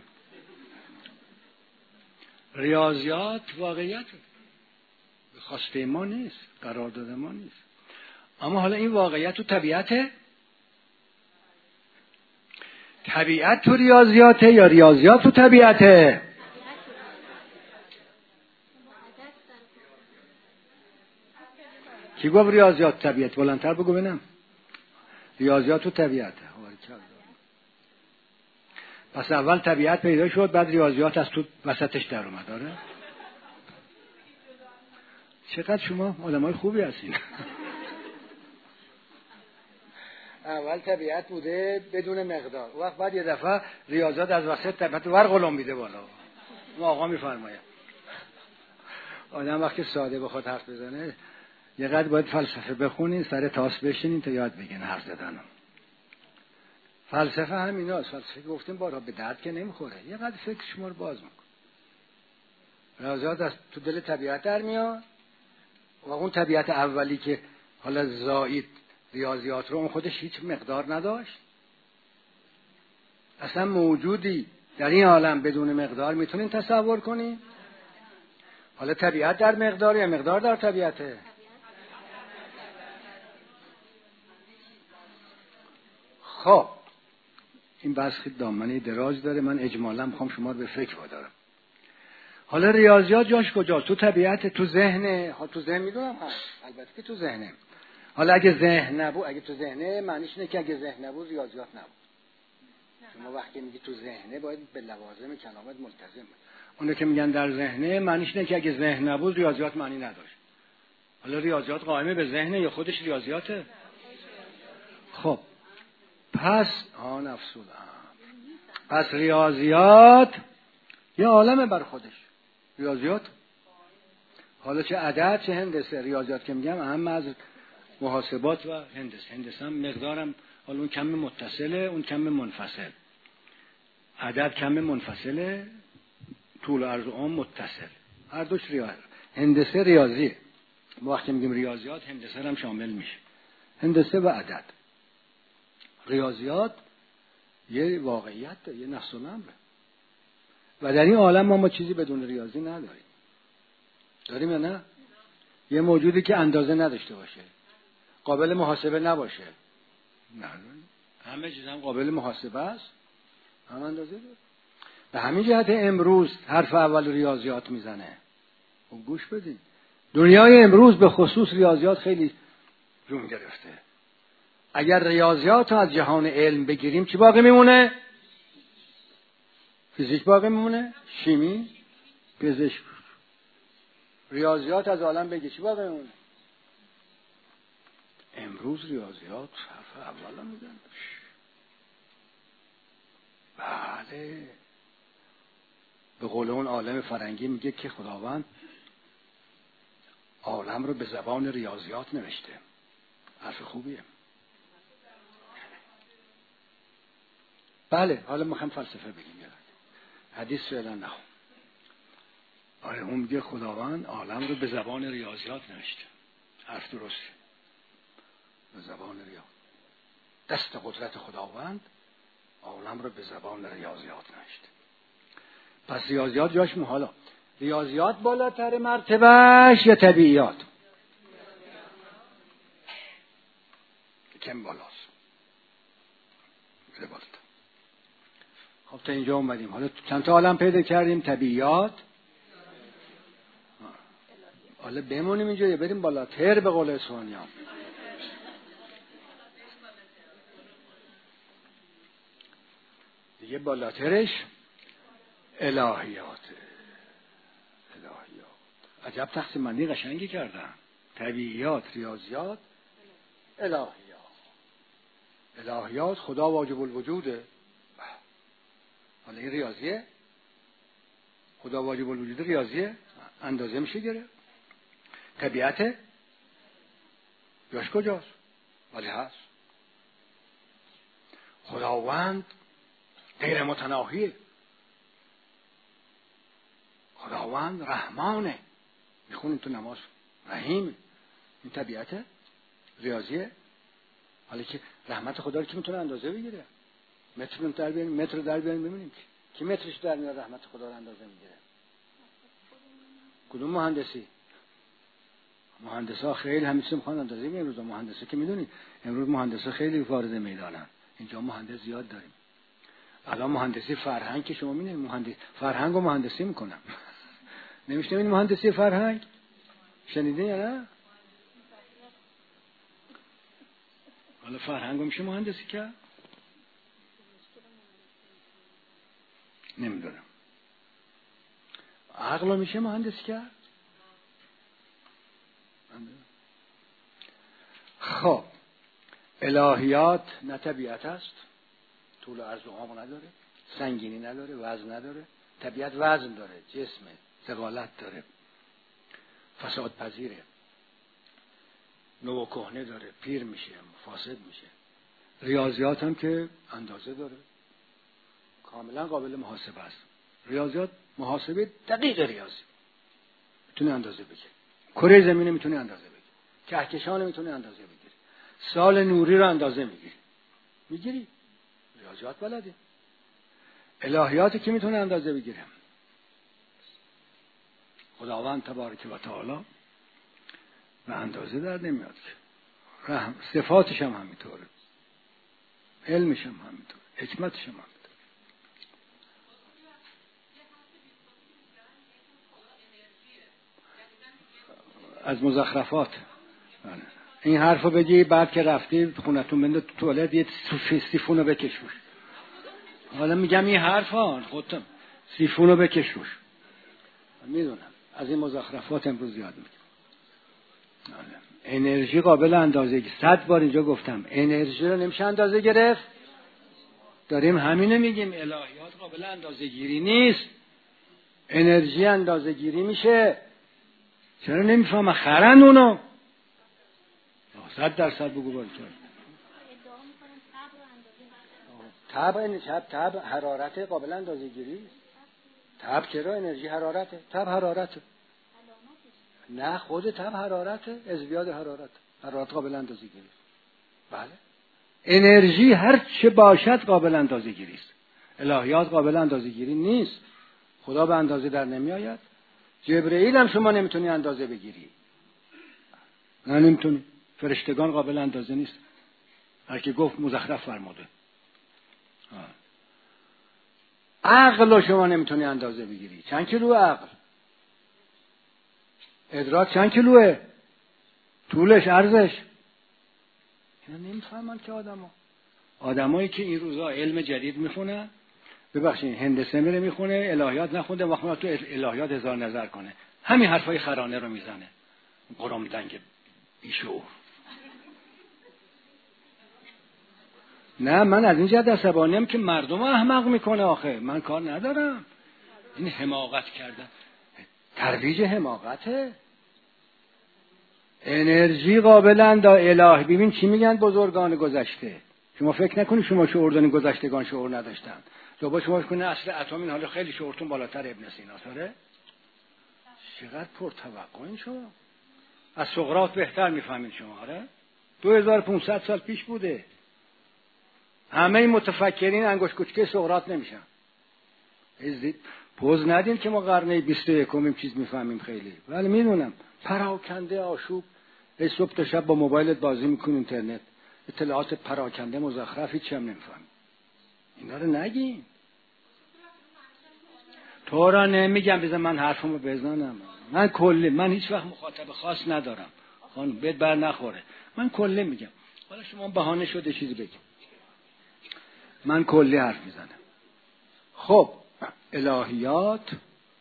ریاضیات واقعیت خواسته ما نیست، قرارداد ما نیست. اما حالا این واقعیت تو طبیعته؟ طبیعت تو ریاضیاته یا ریاضیات تو طبیعته؟ کی گفت ریاضیات طبیعت؟ بلندتر بگو ببینم. ریاضیات تو طبیعته. پس اول طبیعت پیدا شد، بعد ریاضیات از تو وسطش در اومد. آره چقدر شما آدمای خوبی هستین. اول طبیعت بوده بدون مقدار، وقت بعد یه دفعه ریاضیات از وسط طبیعت ور قلم میده بالا. ما آقا میفرماید آدم وقتی ساده بخواد حرف بزنه یه قدر باید فلسفه بخونین، سر تاس بشینین تا یاد بگیرین حرف زدن. فلسفه همیناست. فلسفه گفتیم بارها به درد که نمیخوره، یه قدر فکر شما رو باز میکنه. ریاضیات از تو دل طبیعت در میاد و اون طبیعت اولی که حالا زائد ریاضیات رو، اون خودش هیچ مقدار نداشت. اصلا موجودی در این عالم بدون مقدار میتونین تصور کنین؟ حالا طبیعت در مقدار یا مقدار در طبیعته؟ خب این بحث خیلی دامنه دراز داره، من اجمالا میخوام شما رو به فکر وادارم. حالا ریاضیات جاش کجاست؟ تو طبیعت، تو ذهنه. ها تو ذهن میدونم هست، البته که تو ذهنه. حالا اگه ذهن نبود، اگه تو ذهنه معنیش اینه که اگه ذهن نبود ریاضیات نبود. شما وقتی میگی تو ذهنه باید به لوازم کلامت ملتزم باشی. اونو که میگن در ذهنه معنیش اینه که اگه ذهن نبود ریاضیات معنی نداشت. حالا ریاضیات قائمه به ذهنه یا خودش ریاضیاته؟ خب پس ها نفس الامر، پس ریاضیات یه عالمه بر خودش. ریاضیات حالا چه عدد چه هندسه، ریاضیات که میگم اهم از محاسبات و هندسه. هندسه هم مقدارم، حالا اون کم متصله اون کم منفصل. عدد کم منفصله، طول و عرض و عمق متصل، هر دوش ریاضی. هندسه ریاضیه. ما وقتی میگیم ریاضیات هندسه هم شامل میشه، هندسه و عدد. ریاضیات یه واقعیت ده، یه نفس الامره. و در این عالم ما, ما چیزی بدون ریاضی نداریم. داریم یا نه؟ یه موجودی که اندازه نداشته باشه، قابل محاسبه نباشه، نه همه چیز هم قابل محاسبه است، هم اندازه داره. به همین جهت امروز حرف اول ریاضیات میزنه. خب گوش بدین، دنیای امروز به خصوص ریاضیات خیلی جون گرفته. اگر ریاضیات رو از جهان علم بگیریم چی باقی میمونه؟ فیزیک باقی میمونه، شیمی، پزشکی. ریاضیات از عالم بگی چی باقی میمونه؟ امروز ریاضیات حرف اولا میگن. بله، به قول اون عالم فرنگی میگه که خداوند عالم رو به زبان ریاضیات نوشته. حرف خوبیه. بله، حالا میخوام فلسفه بگیم. حدیث فعلا نه. آره اون میگه خداوند عالم رو به زبان ریاضیات نوشته. حرف درسته، به زبان ریاضیات. دست قدرت خداوند عالم رو به زبان ریاضیات نوشته. پس ریاضیات جاش محاله. ریاضیات بالاتر مرتبهش یا طبیعیات؟ کم بالاست. بالاتر. خب تا اینجا اومدیم. حالا چند تا عالم پیدا کردیم؟ طبیعیات. حالا بمونیم اینجا یا بریم بالاتر به قول اصفهانیان؟ دیگه بالاترش الهیات. الهیات عجب تقسیم بندی قشنگی کردن. طبیعیات، ریاضیات، الهیات. الهیات خدا واجب الوجوده. حالا این ریاضیه، خدا واجب الوجوده ریاضیه، اندازه میشه گرفت. طبیعته جاش کجاست؟ ولی هست. خداوند غیر متناهیه. خداوند رحمانه، میخونیم تو نماز رحیمه. این طبیعته، ریاضیه. حالا که رحمت خدا رو کی میتونه اندازه بگیره؟ متر رو در بیاریم، متر رو در بیاریم ببینیم کی مترش در میاد رحمت خدا رو اندازه میگیره. کدوم مهندسی؟ مهندسا خیلی همیشه میخوان اندازه بگیرن. امروز مهندسا که میدونی امروز مهندسا خیلی وارد میدانن. اینجا مهندس زیاد داریم. الان مهندسی فرهنگ که شما می‌بینید مهندس فرهنگ و مهندسی میکنن. نمی‌شنوید مهندسی فرهنگ؟ شنیدین یا نه؟ حالا فرهنگو میشه مهندسی کرد؟ نمیدونم. عقلو میشه مهندسی کرد؟ خب الهیات نه طبیعت است، طول و عرض و عمق نداره، سنگینی نداره، وزن نداره. طبیعت وزن داره، جسمه، ثقالت داره، فساد پذیره، نو و کهنه داره، پیر میشه، فاسد میشه. ریاضیات هم که اندازه داره، کاملا قابل محاسبه است. ریاضیات محاسبه دقیق ریاضی میتونه اندازه بگیره. کره زمین میتونه اندازه بگیره، کهکشان میتونه اندازه بگیره، سال نوری رو اندازه میگیری. میگیری ریاضیات بلده. الهیاتی که میتونه اندازه بگیره خداوند تبارک و تعالی به اندازه در نمیاد که. رحم صفاتش هم همینطوره، علمش هم همینطوره، حکمتش هم همینطوره. از مزخرفات این حرفو بگی، بعد که رفتی خونتون بنده تو توالت یه سیفونو بکش روش. حالا میگم این حرفان خودتم سیفونو بکش روش. میدونم از این مزخرفات امروز زیاد میگم. انرژی قابل اندازه گیری. صد بار اینجا گفتم انرژی رو نمیشه اندازه گرفت. داریم همینه میگیم الهیات قابل اندازه گیری نیست. انرژی اندازه گیری میشه. چرا نمیفهمم خرند اونو؟ صد درصد بگو باید کرد. تب تب تب حرارت قابل اندازه گیری. تب چرا؟ انرژی حرارته. تب حرارته. نه خود تب حرارته، ازدیاد حرارت. حرارت قابل اندازه گیری. بله. انرژی هر چه باشد قابل اندازه گیری است. الهیات قابل اندازه گیری نیست. خدا به اندازه در نمی آید. جبرئیل هم شما نمیتونی اندازه بگیری. نه نمیتونی. فرشتگان قابل اندازه نیست. هر کی گفت مزخرف فرموده. عقل رو شما نمیتونی اندازه بگیری. چند کیلو عقل؟ ادراک چند کیلوه؟ طولش، عرضش؟ اینا نمیفهمن که آدم ها. آدمایی که این روزا علم جدید میخونن، ببخشید هندسه میره میخونه، الهیات نخونده، وقتی تو الهیات هزار نظر کنه همین حرفای خرانه رو میزنه. قرم دنگ بیشعور. نه من از این جهت عصبانیم که مردم احمق میکنه. آخه من کار ندارم. این حماقت کردن، ترویج حماقته. انرژی قابل اندازه الهی. ببین چی میگن بزرگان گذشته. شما فکر نکنید شما شعوردان گذشتگان شعور نداشتن. تو شما کنه اصل اتم این حالا خیلی شعورتون بالاتر ابن سینا سره. چقدر پرتوقعین شما. از سقراط بهتر میفهمین شما. آره دو هزار و پانصد سال پیش بوده. همه این متفکرین انگشت کوچکه سقراط نمیشن. ازید پوز ندین که ما قرن بیست و یکم چیز میفهمیم خیلی. ولی میدونم پراکنده آشوب. ای صبح تا شب با موبایلت بازی میکنی اینترنت. اطلاعات پراکنده مزخرف هیچ هم نمیفهم. اینا رو نگین. تو را نمیگم بذار من حرفمو بزنم. من کلی من هیچ وقت مخاطب خاص ندارم. خانم بهت بر نخوره. من کلی میگم. حالا شما بهانه شده چیزی بگید. من کلی حرف میزنم. خب الهیات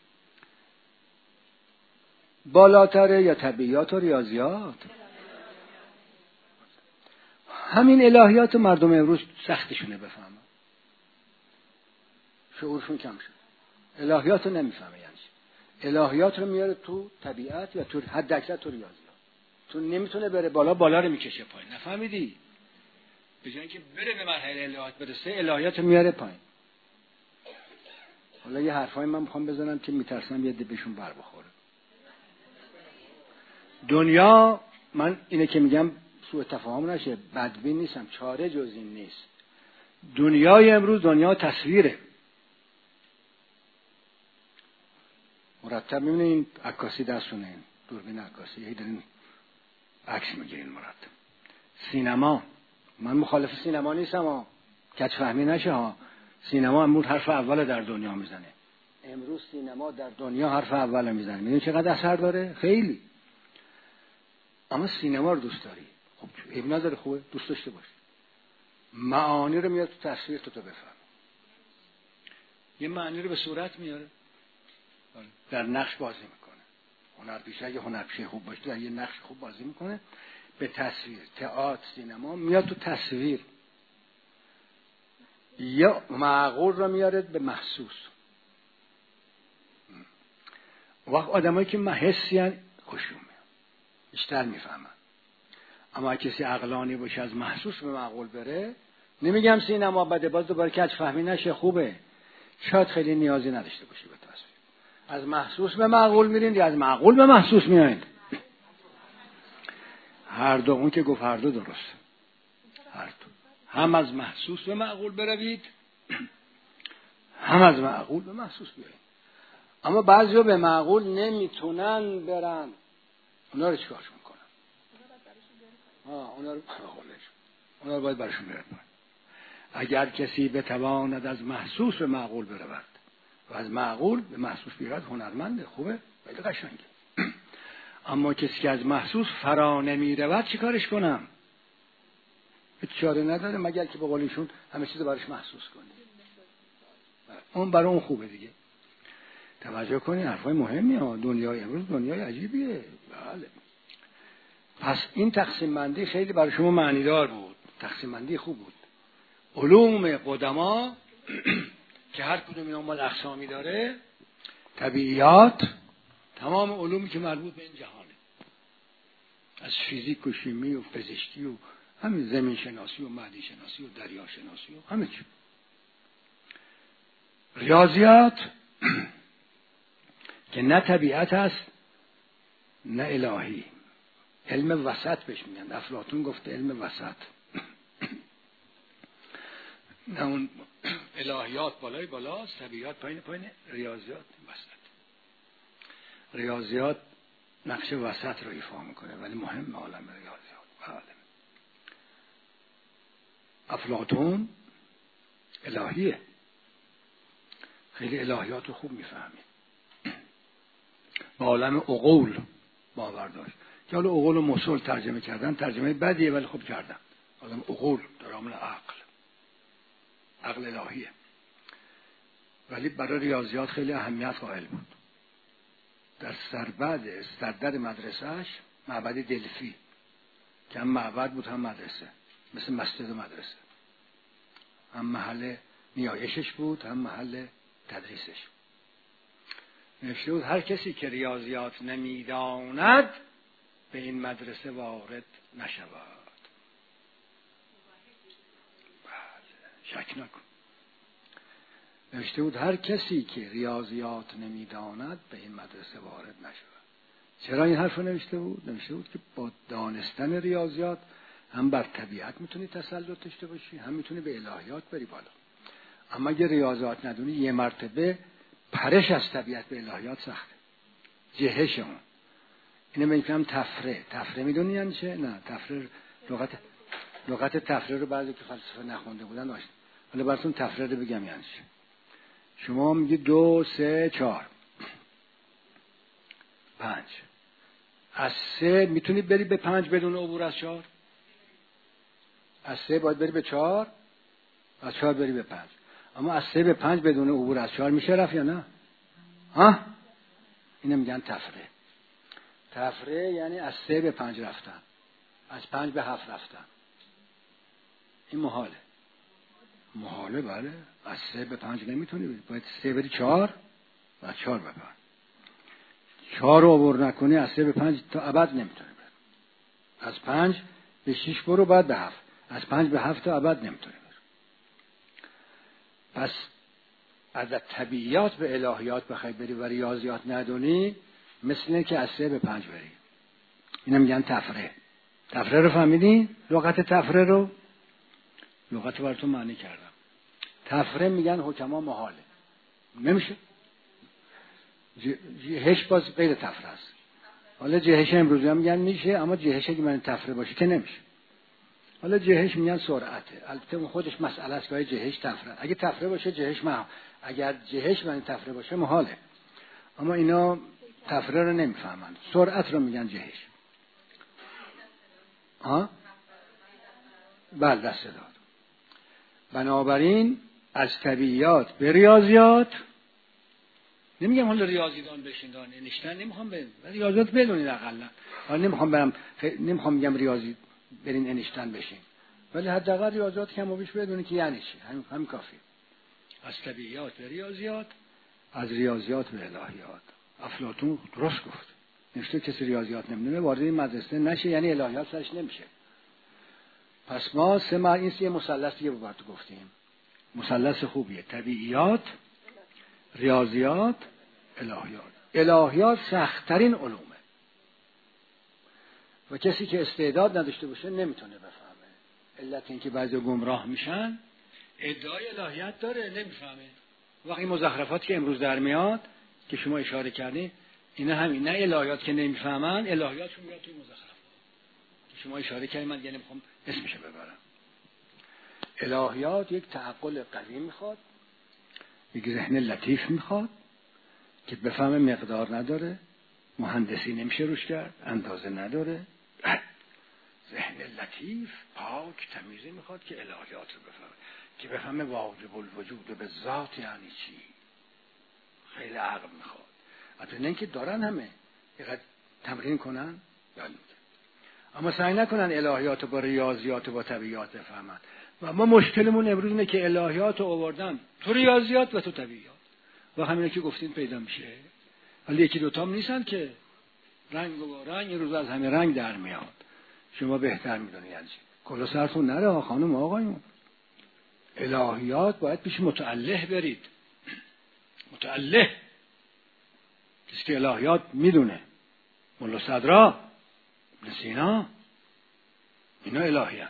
بالاتره یا طبیعیات و ریاضیات؟ همین الهیات مردم امروز سختشونه بفهمن، شعورشون کم شد، الهیات رو نمیفهمه. یعنی الهیات رو میاره تو طبیعت یا تو حد اکثر تو ریاضیات، تو نمیتونه بره بالا، بالا رو میکشه پایین. نفهمیدی؟ به جای اینکه بره به مرحله الهیات برسه، الهیات رو میاره پایین. حالا یه حرفایی من میخوام بزنم که میترسم یه دبشون بر بخوره. دنیا، من اینه که میگم سوء تفاهم نشه، بدبین نیستم، چاره جز این نیست. دنیای امروز دنیا تصویره. مرتب میبینین عکاسی دستونه، دوربین عکاسی، هی دارین عکس میگیرین مرتب. سینما، من مخالف سینما نیستم ها، کج فهمی نشه ها. سینما امروز حرف اول در دنیا میزنه. امروز سینما در دنیا حرف اول میزنه. میدونی چقدر اثر داره؟ خیلی. اما سینما رو دوست داری؟ خب عیب نداره، خوبه، دوست داشته باش. معانی رو میاد تو تصویر تو تو بفهم. یه معنی رو به صورت میاره، در نقش بازی میکنه. هنرپیشه اگه هنرپیشه خوب باشه در یه نقش خوب بازی میکنه. به تصویر، تئاتر، سینما میاد تو تصویر. یا معقول رو میاره به محسوس. وقت آدمایی که حسیان خوششون میاد، بیشتر میفهمن. اما کسی عقلانی باشه از محسوس به معقول بره، نمیگم سینما بده، باز دوباره کج فهمی نشه، خوبه، شاید خیلی نیازی نداشته باشی به تصویر. از محسوس به معقول میرین یا از معقول به محسوس میایین؟ هر دو. اون که گفت هر دو درست، هر دو. هم از محسوس به معقول بروید، هم از معقول به محسوس بیایید. اما بعضیا به معقول نمیتونن برن، اونا رو چیکارش میکنن؟ آه اونا رو اونا رو باید برشون برد. اگر کسی بتواند از محسوس به معقول برود و از معقول به محسوس بیاد، هنرمنده، خوبه، خیلی قشنگه. اما کسی که از محسوس فرا نمیرود چیکارش کنم؟ هیچ چاره نداره مگر که به قول ایشون همه چیز براش محسوس کنی. اون برای اون خوبه دیگه. توجه کنی، حرفای مهمی ها. دنیای امروز دنیای عجیبیه. بله. پس این تقسیم بندی خیلی برای شما معنیدار بود، تقسیم بندی خوب بود. علوم قدما که هر کدوم اینا مال اقسامی داره، طبیعیات، تمام علومی که مربوط به این جهانه، از فیزیک و شیمی و پزشکی و همین زمین شناسی و معدن شناسی و دریا شناسی و همه چی. ریاضیات که نه طبیعت است نه الهی، علم وسط بهش میگن. افلاطون گفته علم وسط. نه اون الهیات بالای بالاست، طبیعیات پایین پایین، ریاضیات وسط. ریاضیات نقش وسط رو ایفا میکنه ولی مهم عالم ریاضیات. بله. افلاطون الهیه، خیلی الهیات رو خوب میفهمید. به عالم عقول باور داشت که حالا عقول و مسل ترجمه کردن ترجمه بدیه ولی خوب کردن. عالم عقول در عالم عقل، عقل الهیه، ولی برای ریاضیات خیلی اهمیت قائل بود. در سربد سردر مدرسهش معبد دلفی که هم معبد بود هم مدرسه، مثل مسجد و مدرسه، هم محل نیایشش بود هم محل تدریسش. نوشته بود هر کسی که ریاضیات نمیداند به این مدرسه وارد نشود. بله، شک نکن. نوشته بود هر کسی که ریاضیات نمیداند به این مدرسه وارد نشود. چرا این حرف رو نوشته بود؟ نوشته بود که با دانستن ریاضیات هم بر طبیعت میتونی تسلط داشته باشی، هم میتونی به الهیات بری بالا. اما اگه ریاضیات ندونی یه مرتبه پرش از طبیعت به الهیات سخته، جهش اون. اینه میگم تفره. تفره میدونی یعنی چه؟ نه، تفره لغت لغت تفره رو بعضی که فلسفه نخونده بودن داشت. حالا براتون تفره رو بگم یعنی چه. شما میگی دو، سه، چهار، پنج. از سه میتونی بری به پنج بدون عبور از چهار؟ از سه باید بری به چهار، از چهار بری به پنج. اما از سه به پنج بدون عبور از چهار میشه رفت یا نه؟ ها؟ اینو میگن تفره. تفره یعنی از سه به پنج رفتن، از پنج به هفت رفتن. این محاله. محاله بله. از سه به پنج نمیتونی بری، باید سه بری چهار و چهار به پنج. چهار رو عبور نکنی از سه به پنج تا ابد نمیتونی بری. از پنج به شیش برو بعد به هفت، از پنج به هفت تا ابد نمیتونی بری. پس از طبیعیات به الهیات بخوای بری و ریاضیات ندونی، مثل اینه که از سه به پنج بری. اینا میگن تفره. تفره رو فهمیدین؟ لغت تفره رو لغت رو براتون معنی کردم. تفره میگن حکما محاله، نمیشه. جهش باز غیر تفره است. حالا جهش امروزی هم میگن میشه، اما جهش اگه من تفره باشه که نمیشه. حالا جهش میگن سرعته. البته اون خودش مسئله است که جهش تفره. اگه تفره باشه جهش محال، اگر جهش من تفره باشه محاله. اما اینا تفره رو نمیفهمن، سرعت رو میگن جهش. ها؟ بله دست داد. بنابراین از طبیعیات به ریاضیات، نمیگم حالا ریاضیدان بشین دان انیشتین نمیخوام بریم، ریاضیات بدونید اقلا. حالا نمیخوام برم نمیخوام میگم ریاضی برین انیشتین بشین، ولی حداقل ریاضیات کم و بیش بدونید که یعنی چی. همین هم کافی. از طبیعیات به ریاضیات، از ریاضیات به الهیات. افلاطون درست گفت. نوشته کسی ریاضیات نمیدونه وارد این مدرسه نشه، یعنی الهیات سرش نمیشه. پس ما سه ما این سه مثلث دیگه برات گفتیم. مثلث خوبیه: طبیعیات، ریاضیات، الهیات. الهیات سخت‌ترین علومه و کسی که استعداد نداشته باشه نمیتونه بفهمه. علت این که بعضی گمراه میشن ادعای الهیات داره نمیفهمه. وقتی مزخرفات که امروز در میاد که شما اشاره کردین، اینا همین، نه الهیات که نمیفهمن، الهیاتشون میاد توی مزخرفات که شما اشاره کردین. من دیگه نمیخوام اسمش ببرم. الهیات یک تعقل قوی میخواد، یک ذهن لطیف میخواد که بفهمه مقدار نداره، مهندسی نمیشه روش کرد، اندازه نداره. ذهن لطیف پاک تمیزی میخواد که الهیات رو بفهمه، که بفهمه واجب الوجود به ذات یعنی چی. خیلی عقل میخواد. حتی نه اینکه دارن همه اینقدر تمرین کنن یاد میگن، اما سعی نکنن الهیات با ریاضیات و با طبیعیات بفهمن. و ما مشکلمون امروز اینه که الهیات رو آوردن تو ریاضیات و تو طبیعیات و همینه که گفتین پیدا میشه. ولی یکی دوتا هم نیستن که رنگ و رنگ روز از همه رنگ در میاد. شما بهتر میدونید یعنی چی. کلا سرتون نره خانم آقایون. الهیات باید پیش متعله برید. متعله کسی که الهیات میدونه، مولا صدرا، ابن سینا، اینا الهیان.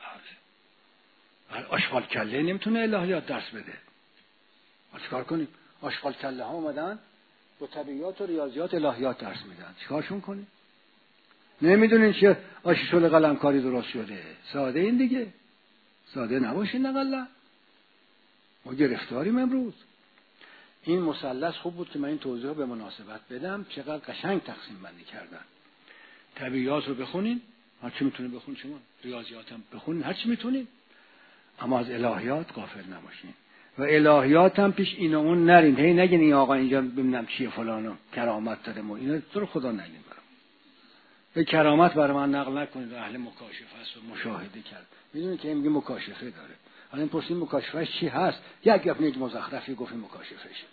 آشغال کله نمیتونه الهیات درس بده. چیکار کنیم؟ آشغال کله ها اومدن با طبیعیات و ریاضیات الهیات درس میدن. چیکارشون کنیم؟ نمیدونین چه آشی شل قلمکاری درست شده. ساده این دیگه. ساده نباشین اقلا. ما گرفتاریم امروز. این مثلث خوب بود که من این توضیح به مناسبت بدم. چقدر قشنگ تقسیم بندی کردن. طبیعیات رو بخونین، هر چی میتونین بخونین شما. ریاضیات هم بخونین، هر چی میتونین. اما از الهیات غافل نباشین. و الهیات هم پیش این و اون نرین. هی نگین این آقا اینجا ببینم چیه فلانو کرامت داره. ما اینا تو رو خدا نگین برام. به کرامت برای من نقل نکنید. اهل مکاشفه است و مشاهده کرد. میدونید که میگه مکاشفه داره. حالا پرسید مکاشفهش چی هست؟ یک گپ یک مزخرفی گفت مکاشفهش.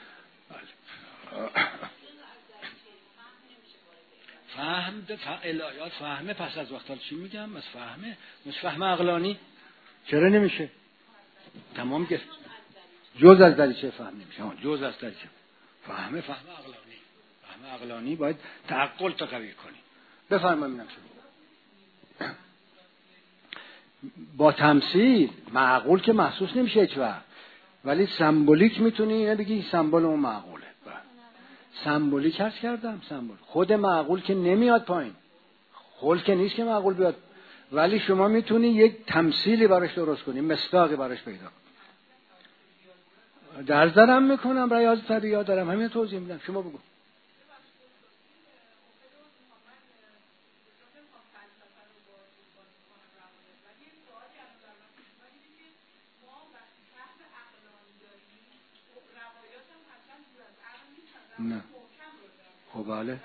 فهم الهیات فهمه. پس از وقتا چی میگم؟ از فهمه. مش فهم عقلانی چرا نمیشه؟ تمام که جز از دریچه فهم نمیشه. جز از دریچه فهمه. فهم عقلانی. فهم عقلانی باید تعقل تا قوی کنی. بفرمایید ببینم چه با تمثیل معقول که محسوس نمیشه هیچ وقت، ولی سمبولیک میتونی اینه بگی سمبل اون معقوله. سمبولیک هست کردم. سمبول خود معقول که نمیاد پایین، خل که نیست که معقول بیاد، ولی شما میتونی یک تمثیلی براش درست کنی، مصداقی براش پیدا کنی. درس دارم میکنم، ریاضی طبیعیات دارم، همین توضیح میدم. شما بگو. نه خب بله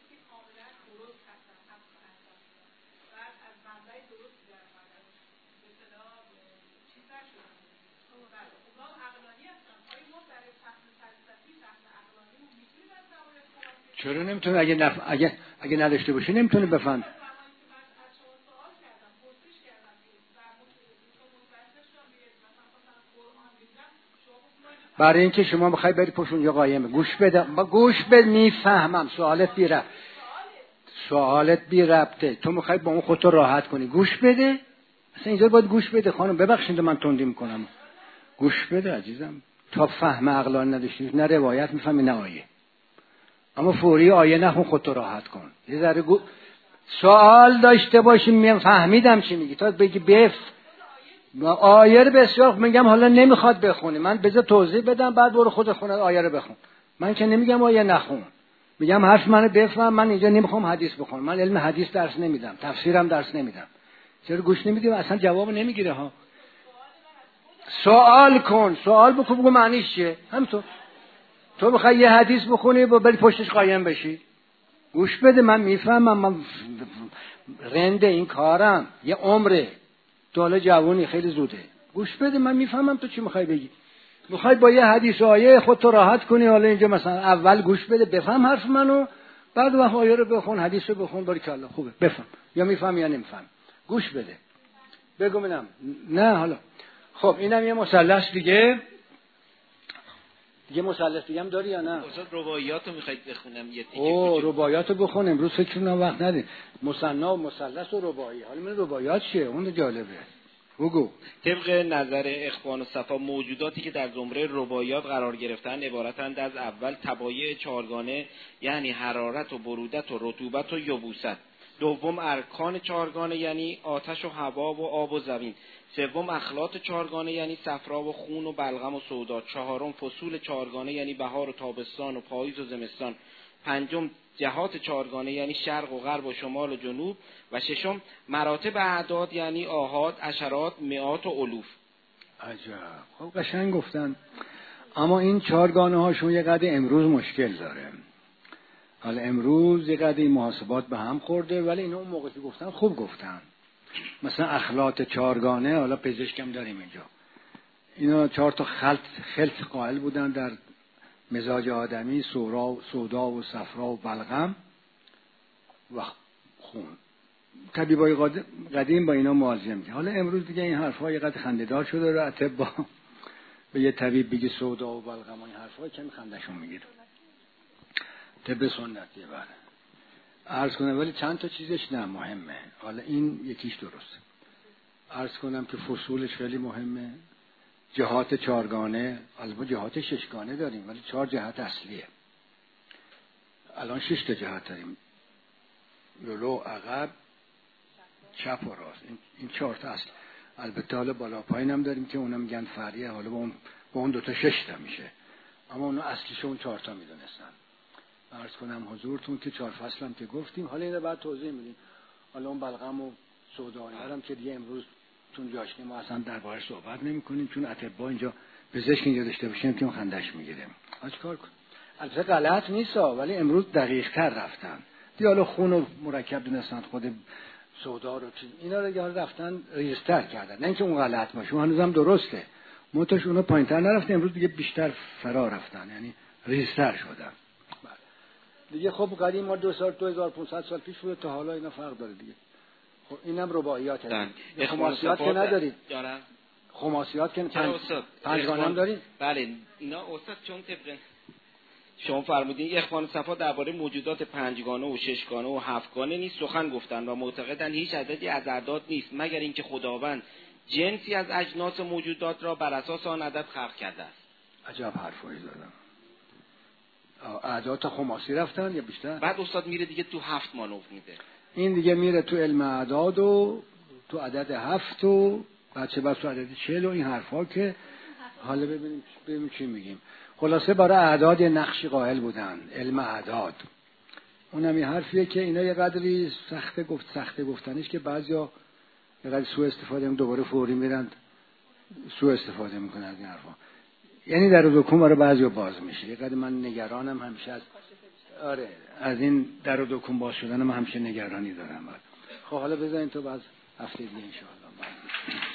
چرا نمیتونه؟ اگه نف... اگه اگه نداشته باشه نمیتونه بفهم. برای اینکه شما بخوای بری پشون یا قایمه گوش بده، با گوش بده میفهمم سوالت بی ربط، سوالت بی ربطه، تو میخوای با اون خودتو راحت کنی. گوش بده، اصلا اینجا باید گوش بده. خانم ببخشید من تندی میکنم، گوش بده عزیزم. تا فهم عقلانی نداشتی نه روایت میفهمی نه آیه، اما فوری آیه نخون خودتو راحت کن. یه ذره گو... سوال داشته باشی میفهمیدم چی میگی، تا بگی بف آیه رو بسیار میگم حالا نمیخواد بخونی، من بذار توضیح بدم بعد برو خود خونه آیه رو بخون. من که نمیگم آیه نخون، میگم حرف منو بفهم. من اینجا نمیخوام حدیث بخونم، من علم حدیث درس نمیدم، تفسیرم درس نمیدم. چرا گوش نمیدی؟ اصلا جواب نمیگیره ها. سوال کن، سوال بکن، بگو معنیش چیه. همینطور تو بخوای یه حدیث بخونی و بری پشتش قایم بشی، گوش بده من میفهمم، من رنده این کارم، یه عمره، تو حالا جوانی خیلی زوده، گوش بده من میفهمم تو چی میخوای بگی. میخوای با یه حدیث و آیه خودتو راحت کنی، حالا اینجا مثلا اول گوش بده بفهم حرف منو، بعد وقت آیه رو بخون حدیث رو بخون، باریکلا خوبه بفهم، یا میفهم یا نمیفهم. گوش بده بگو منم نه. حالا خب اینم یه مثلث دیگه، یه مثلث دیگه هم داری یا نه؟ استاد رباعیاتو میخواید بخونم یه تیکه؟ اوه رباعیاتو بخون، امروز فکر کنم وقت ندید. مثنی و مثلث و رباعی، حالا من رباعیات چیه؟ اون جالبه بگو. طبق نظر اخوان الصفا موجوداتی که در زمره رباعیات قرار گرفتن عبارتند از اول تبایع چهارگانه یعنی حرارت و برودت و رطوبت و یبوست، دوم ارکان چهارگانه یعنی آتش و هوا و آب و زمین، سوم اخلاط چهارگانه یعنی صفرا و خون و بلغم و سودا، چهارم فصول چهارگانه یعنی بهار و تابستان و پاییز و زمستان، پنجم جهات چهارگانه یعنی شرق و غرب و شمال و جنوب، و ششم مراتب اعداد یعنی آحاد، عشرات، مئات و الوف. عجب، خب قشنگ گفتن. اما این چهارگانه هاشون یه قدر امروز مشکل داره. حالا امروز یه قدر این محاسبات به هم خورده، ولی اینا اون موقعی گفتن خوب گفتن. مثلا اخلاط چهارگانه، حالا پزشکم داریم اینجا، اینا چهار تا خلط خلط قائل بودن در مزاج آدمی، سورا، سودا و صفرا و بلغم و خون. طبیبای قدیم با اینا ملازم بود. حالا امروز دیگه این حرفا یه قدر خنده‌دار شده، رو اطبا به یه طبیب بگی سودا و بلغم و این حرفا کمی خنده‌شون میگیره. طب سنتیه بله. عرض کنم ولی چند تا چیزش نه مهمه. حالا این یکیش درسته. عرض کنم که فصولش خیلی مهمه. جهات چهارگانه، البته جهات ششگانه داریم ولی چهار جهت اصلیه. الان شش تا جهت داریم، جلو، عقب، چپ و راست. این این چهار تا اصل. البته حالا بالا پایین هم داریم که اونا میگن فرعیه، حالا با اون با اون دو تا شش تا میشه، اما اونا اصلیش اون چهار تا میدونستن. عرض کنم حضورتون که چهار فصل هم که گفتیم، حالا اینو بعد توضیح میدیم. حالا اون بلغم و سودا هم که دیگه امروز چون جاش ما اصلا دربارش صحبت نمی‌کنیم، چون اطباء اینجا پزشک اینجا داشته باشیم که خندش میگیره. آج کار کن. البته غلط نیست ولی امروز دقیق‌تر رفتن. دیالو خون و مرکب دونستن، خود سودا رو چیز اینا رو دیگه رفتن ریزتر کردن. نه اینکه اون غلط باشه، اون هنوزم درسته. منتش اونا پایین‌تر نرفتن، امروز دیگه بیشتر فرا رفتن، یعنی ریزتر شدن. دیگه خب قدیم ما دو سال دو هزار و پانصد سال پیش بوده تا حالا اینا فرق داره دیگه. خب اینم رباعیات هست. خماسیات که ندارید؟ دارم. خماسیات که پنج پنجگانه هم دارید؟ بله اینا استاد چون طبق شما فرمودین اخوان الصفا درباره موجودات پنجگانه و ششگانه و هفتگانه نیست سخن گفتن و معتقدن هیچ عددی از اعداد نیست مگر اینکه خداوند جنسی از اجناس موجودات را بر اساس آن عدد خلق کرده است. عجب حرفایی زدن. اعداد خماسی رفتن یا بیشتر؟ بعد استاد میره دیگه تو هفت مانور میده. این دیگه میره تو علم اعداد و تو عدد هفت و بچه بس تو عدد چهل و این حرفا که حالا ببینیم ببینیم چی میگیم. خلاصه برای اعداد یه نقشی قائل بودن، علم اعداد. اونم یه حرفیه که اینا یه قدری سخته گفت سخته گفتنش که بعضیا یه قدر سوء استفاده هم دوباره فوری میرن سوء استفاده میکنن از این حرفا. یعنی در و دکون برای بعضی باز میشه. یه قدر من نگرانم همیشه از آره از این در و دکون باز شدن من همیشه نگرانی دارم. خب حالا بذارین تو باز هفته دیگه ان شاء الله.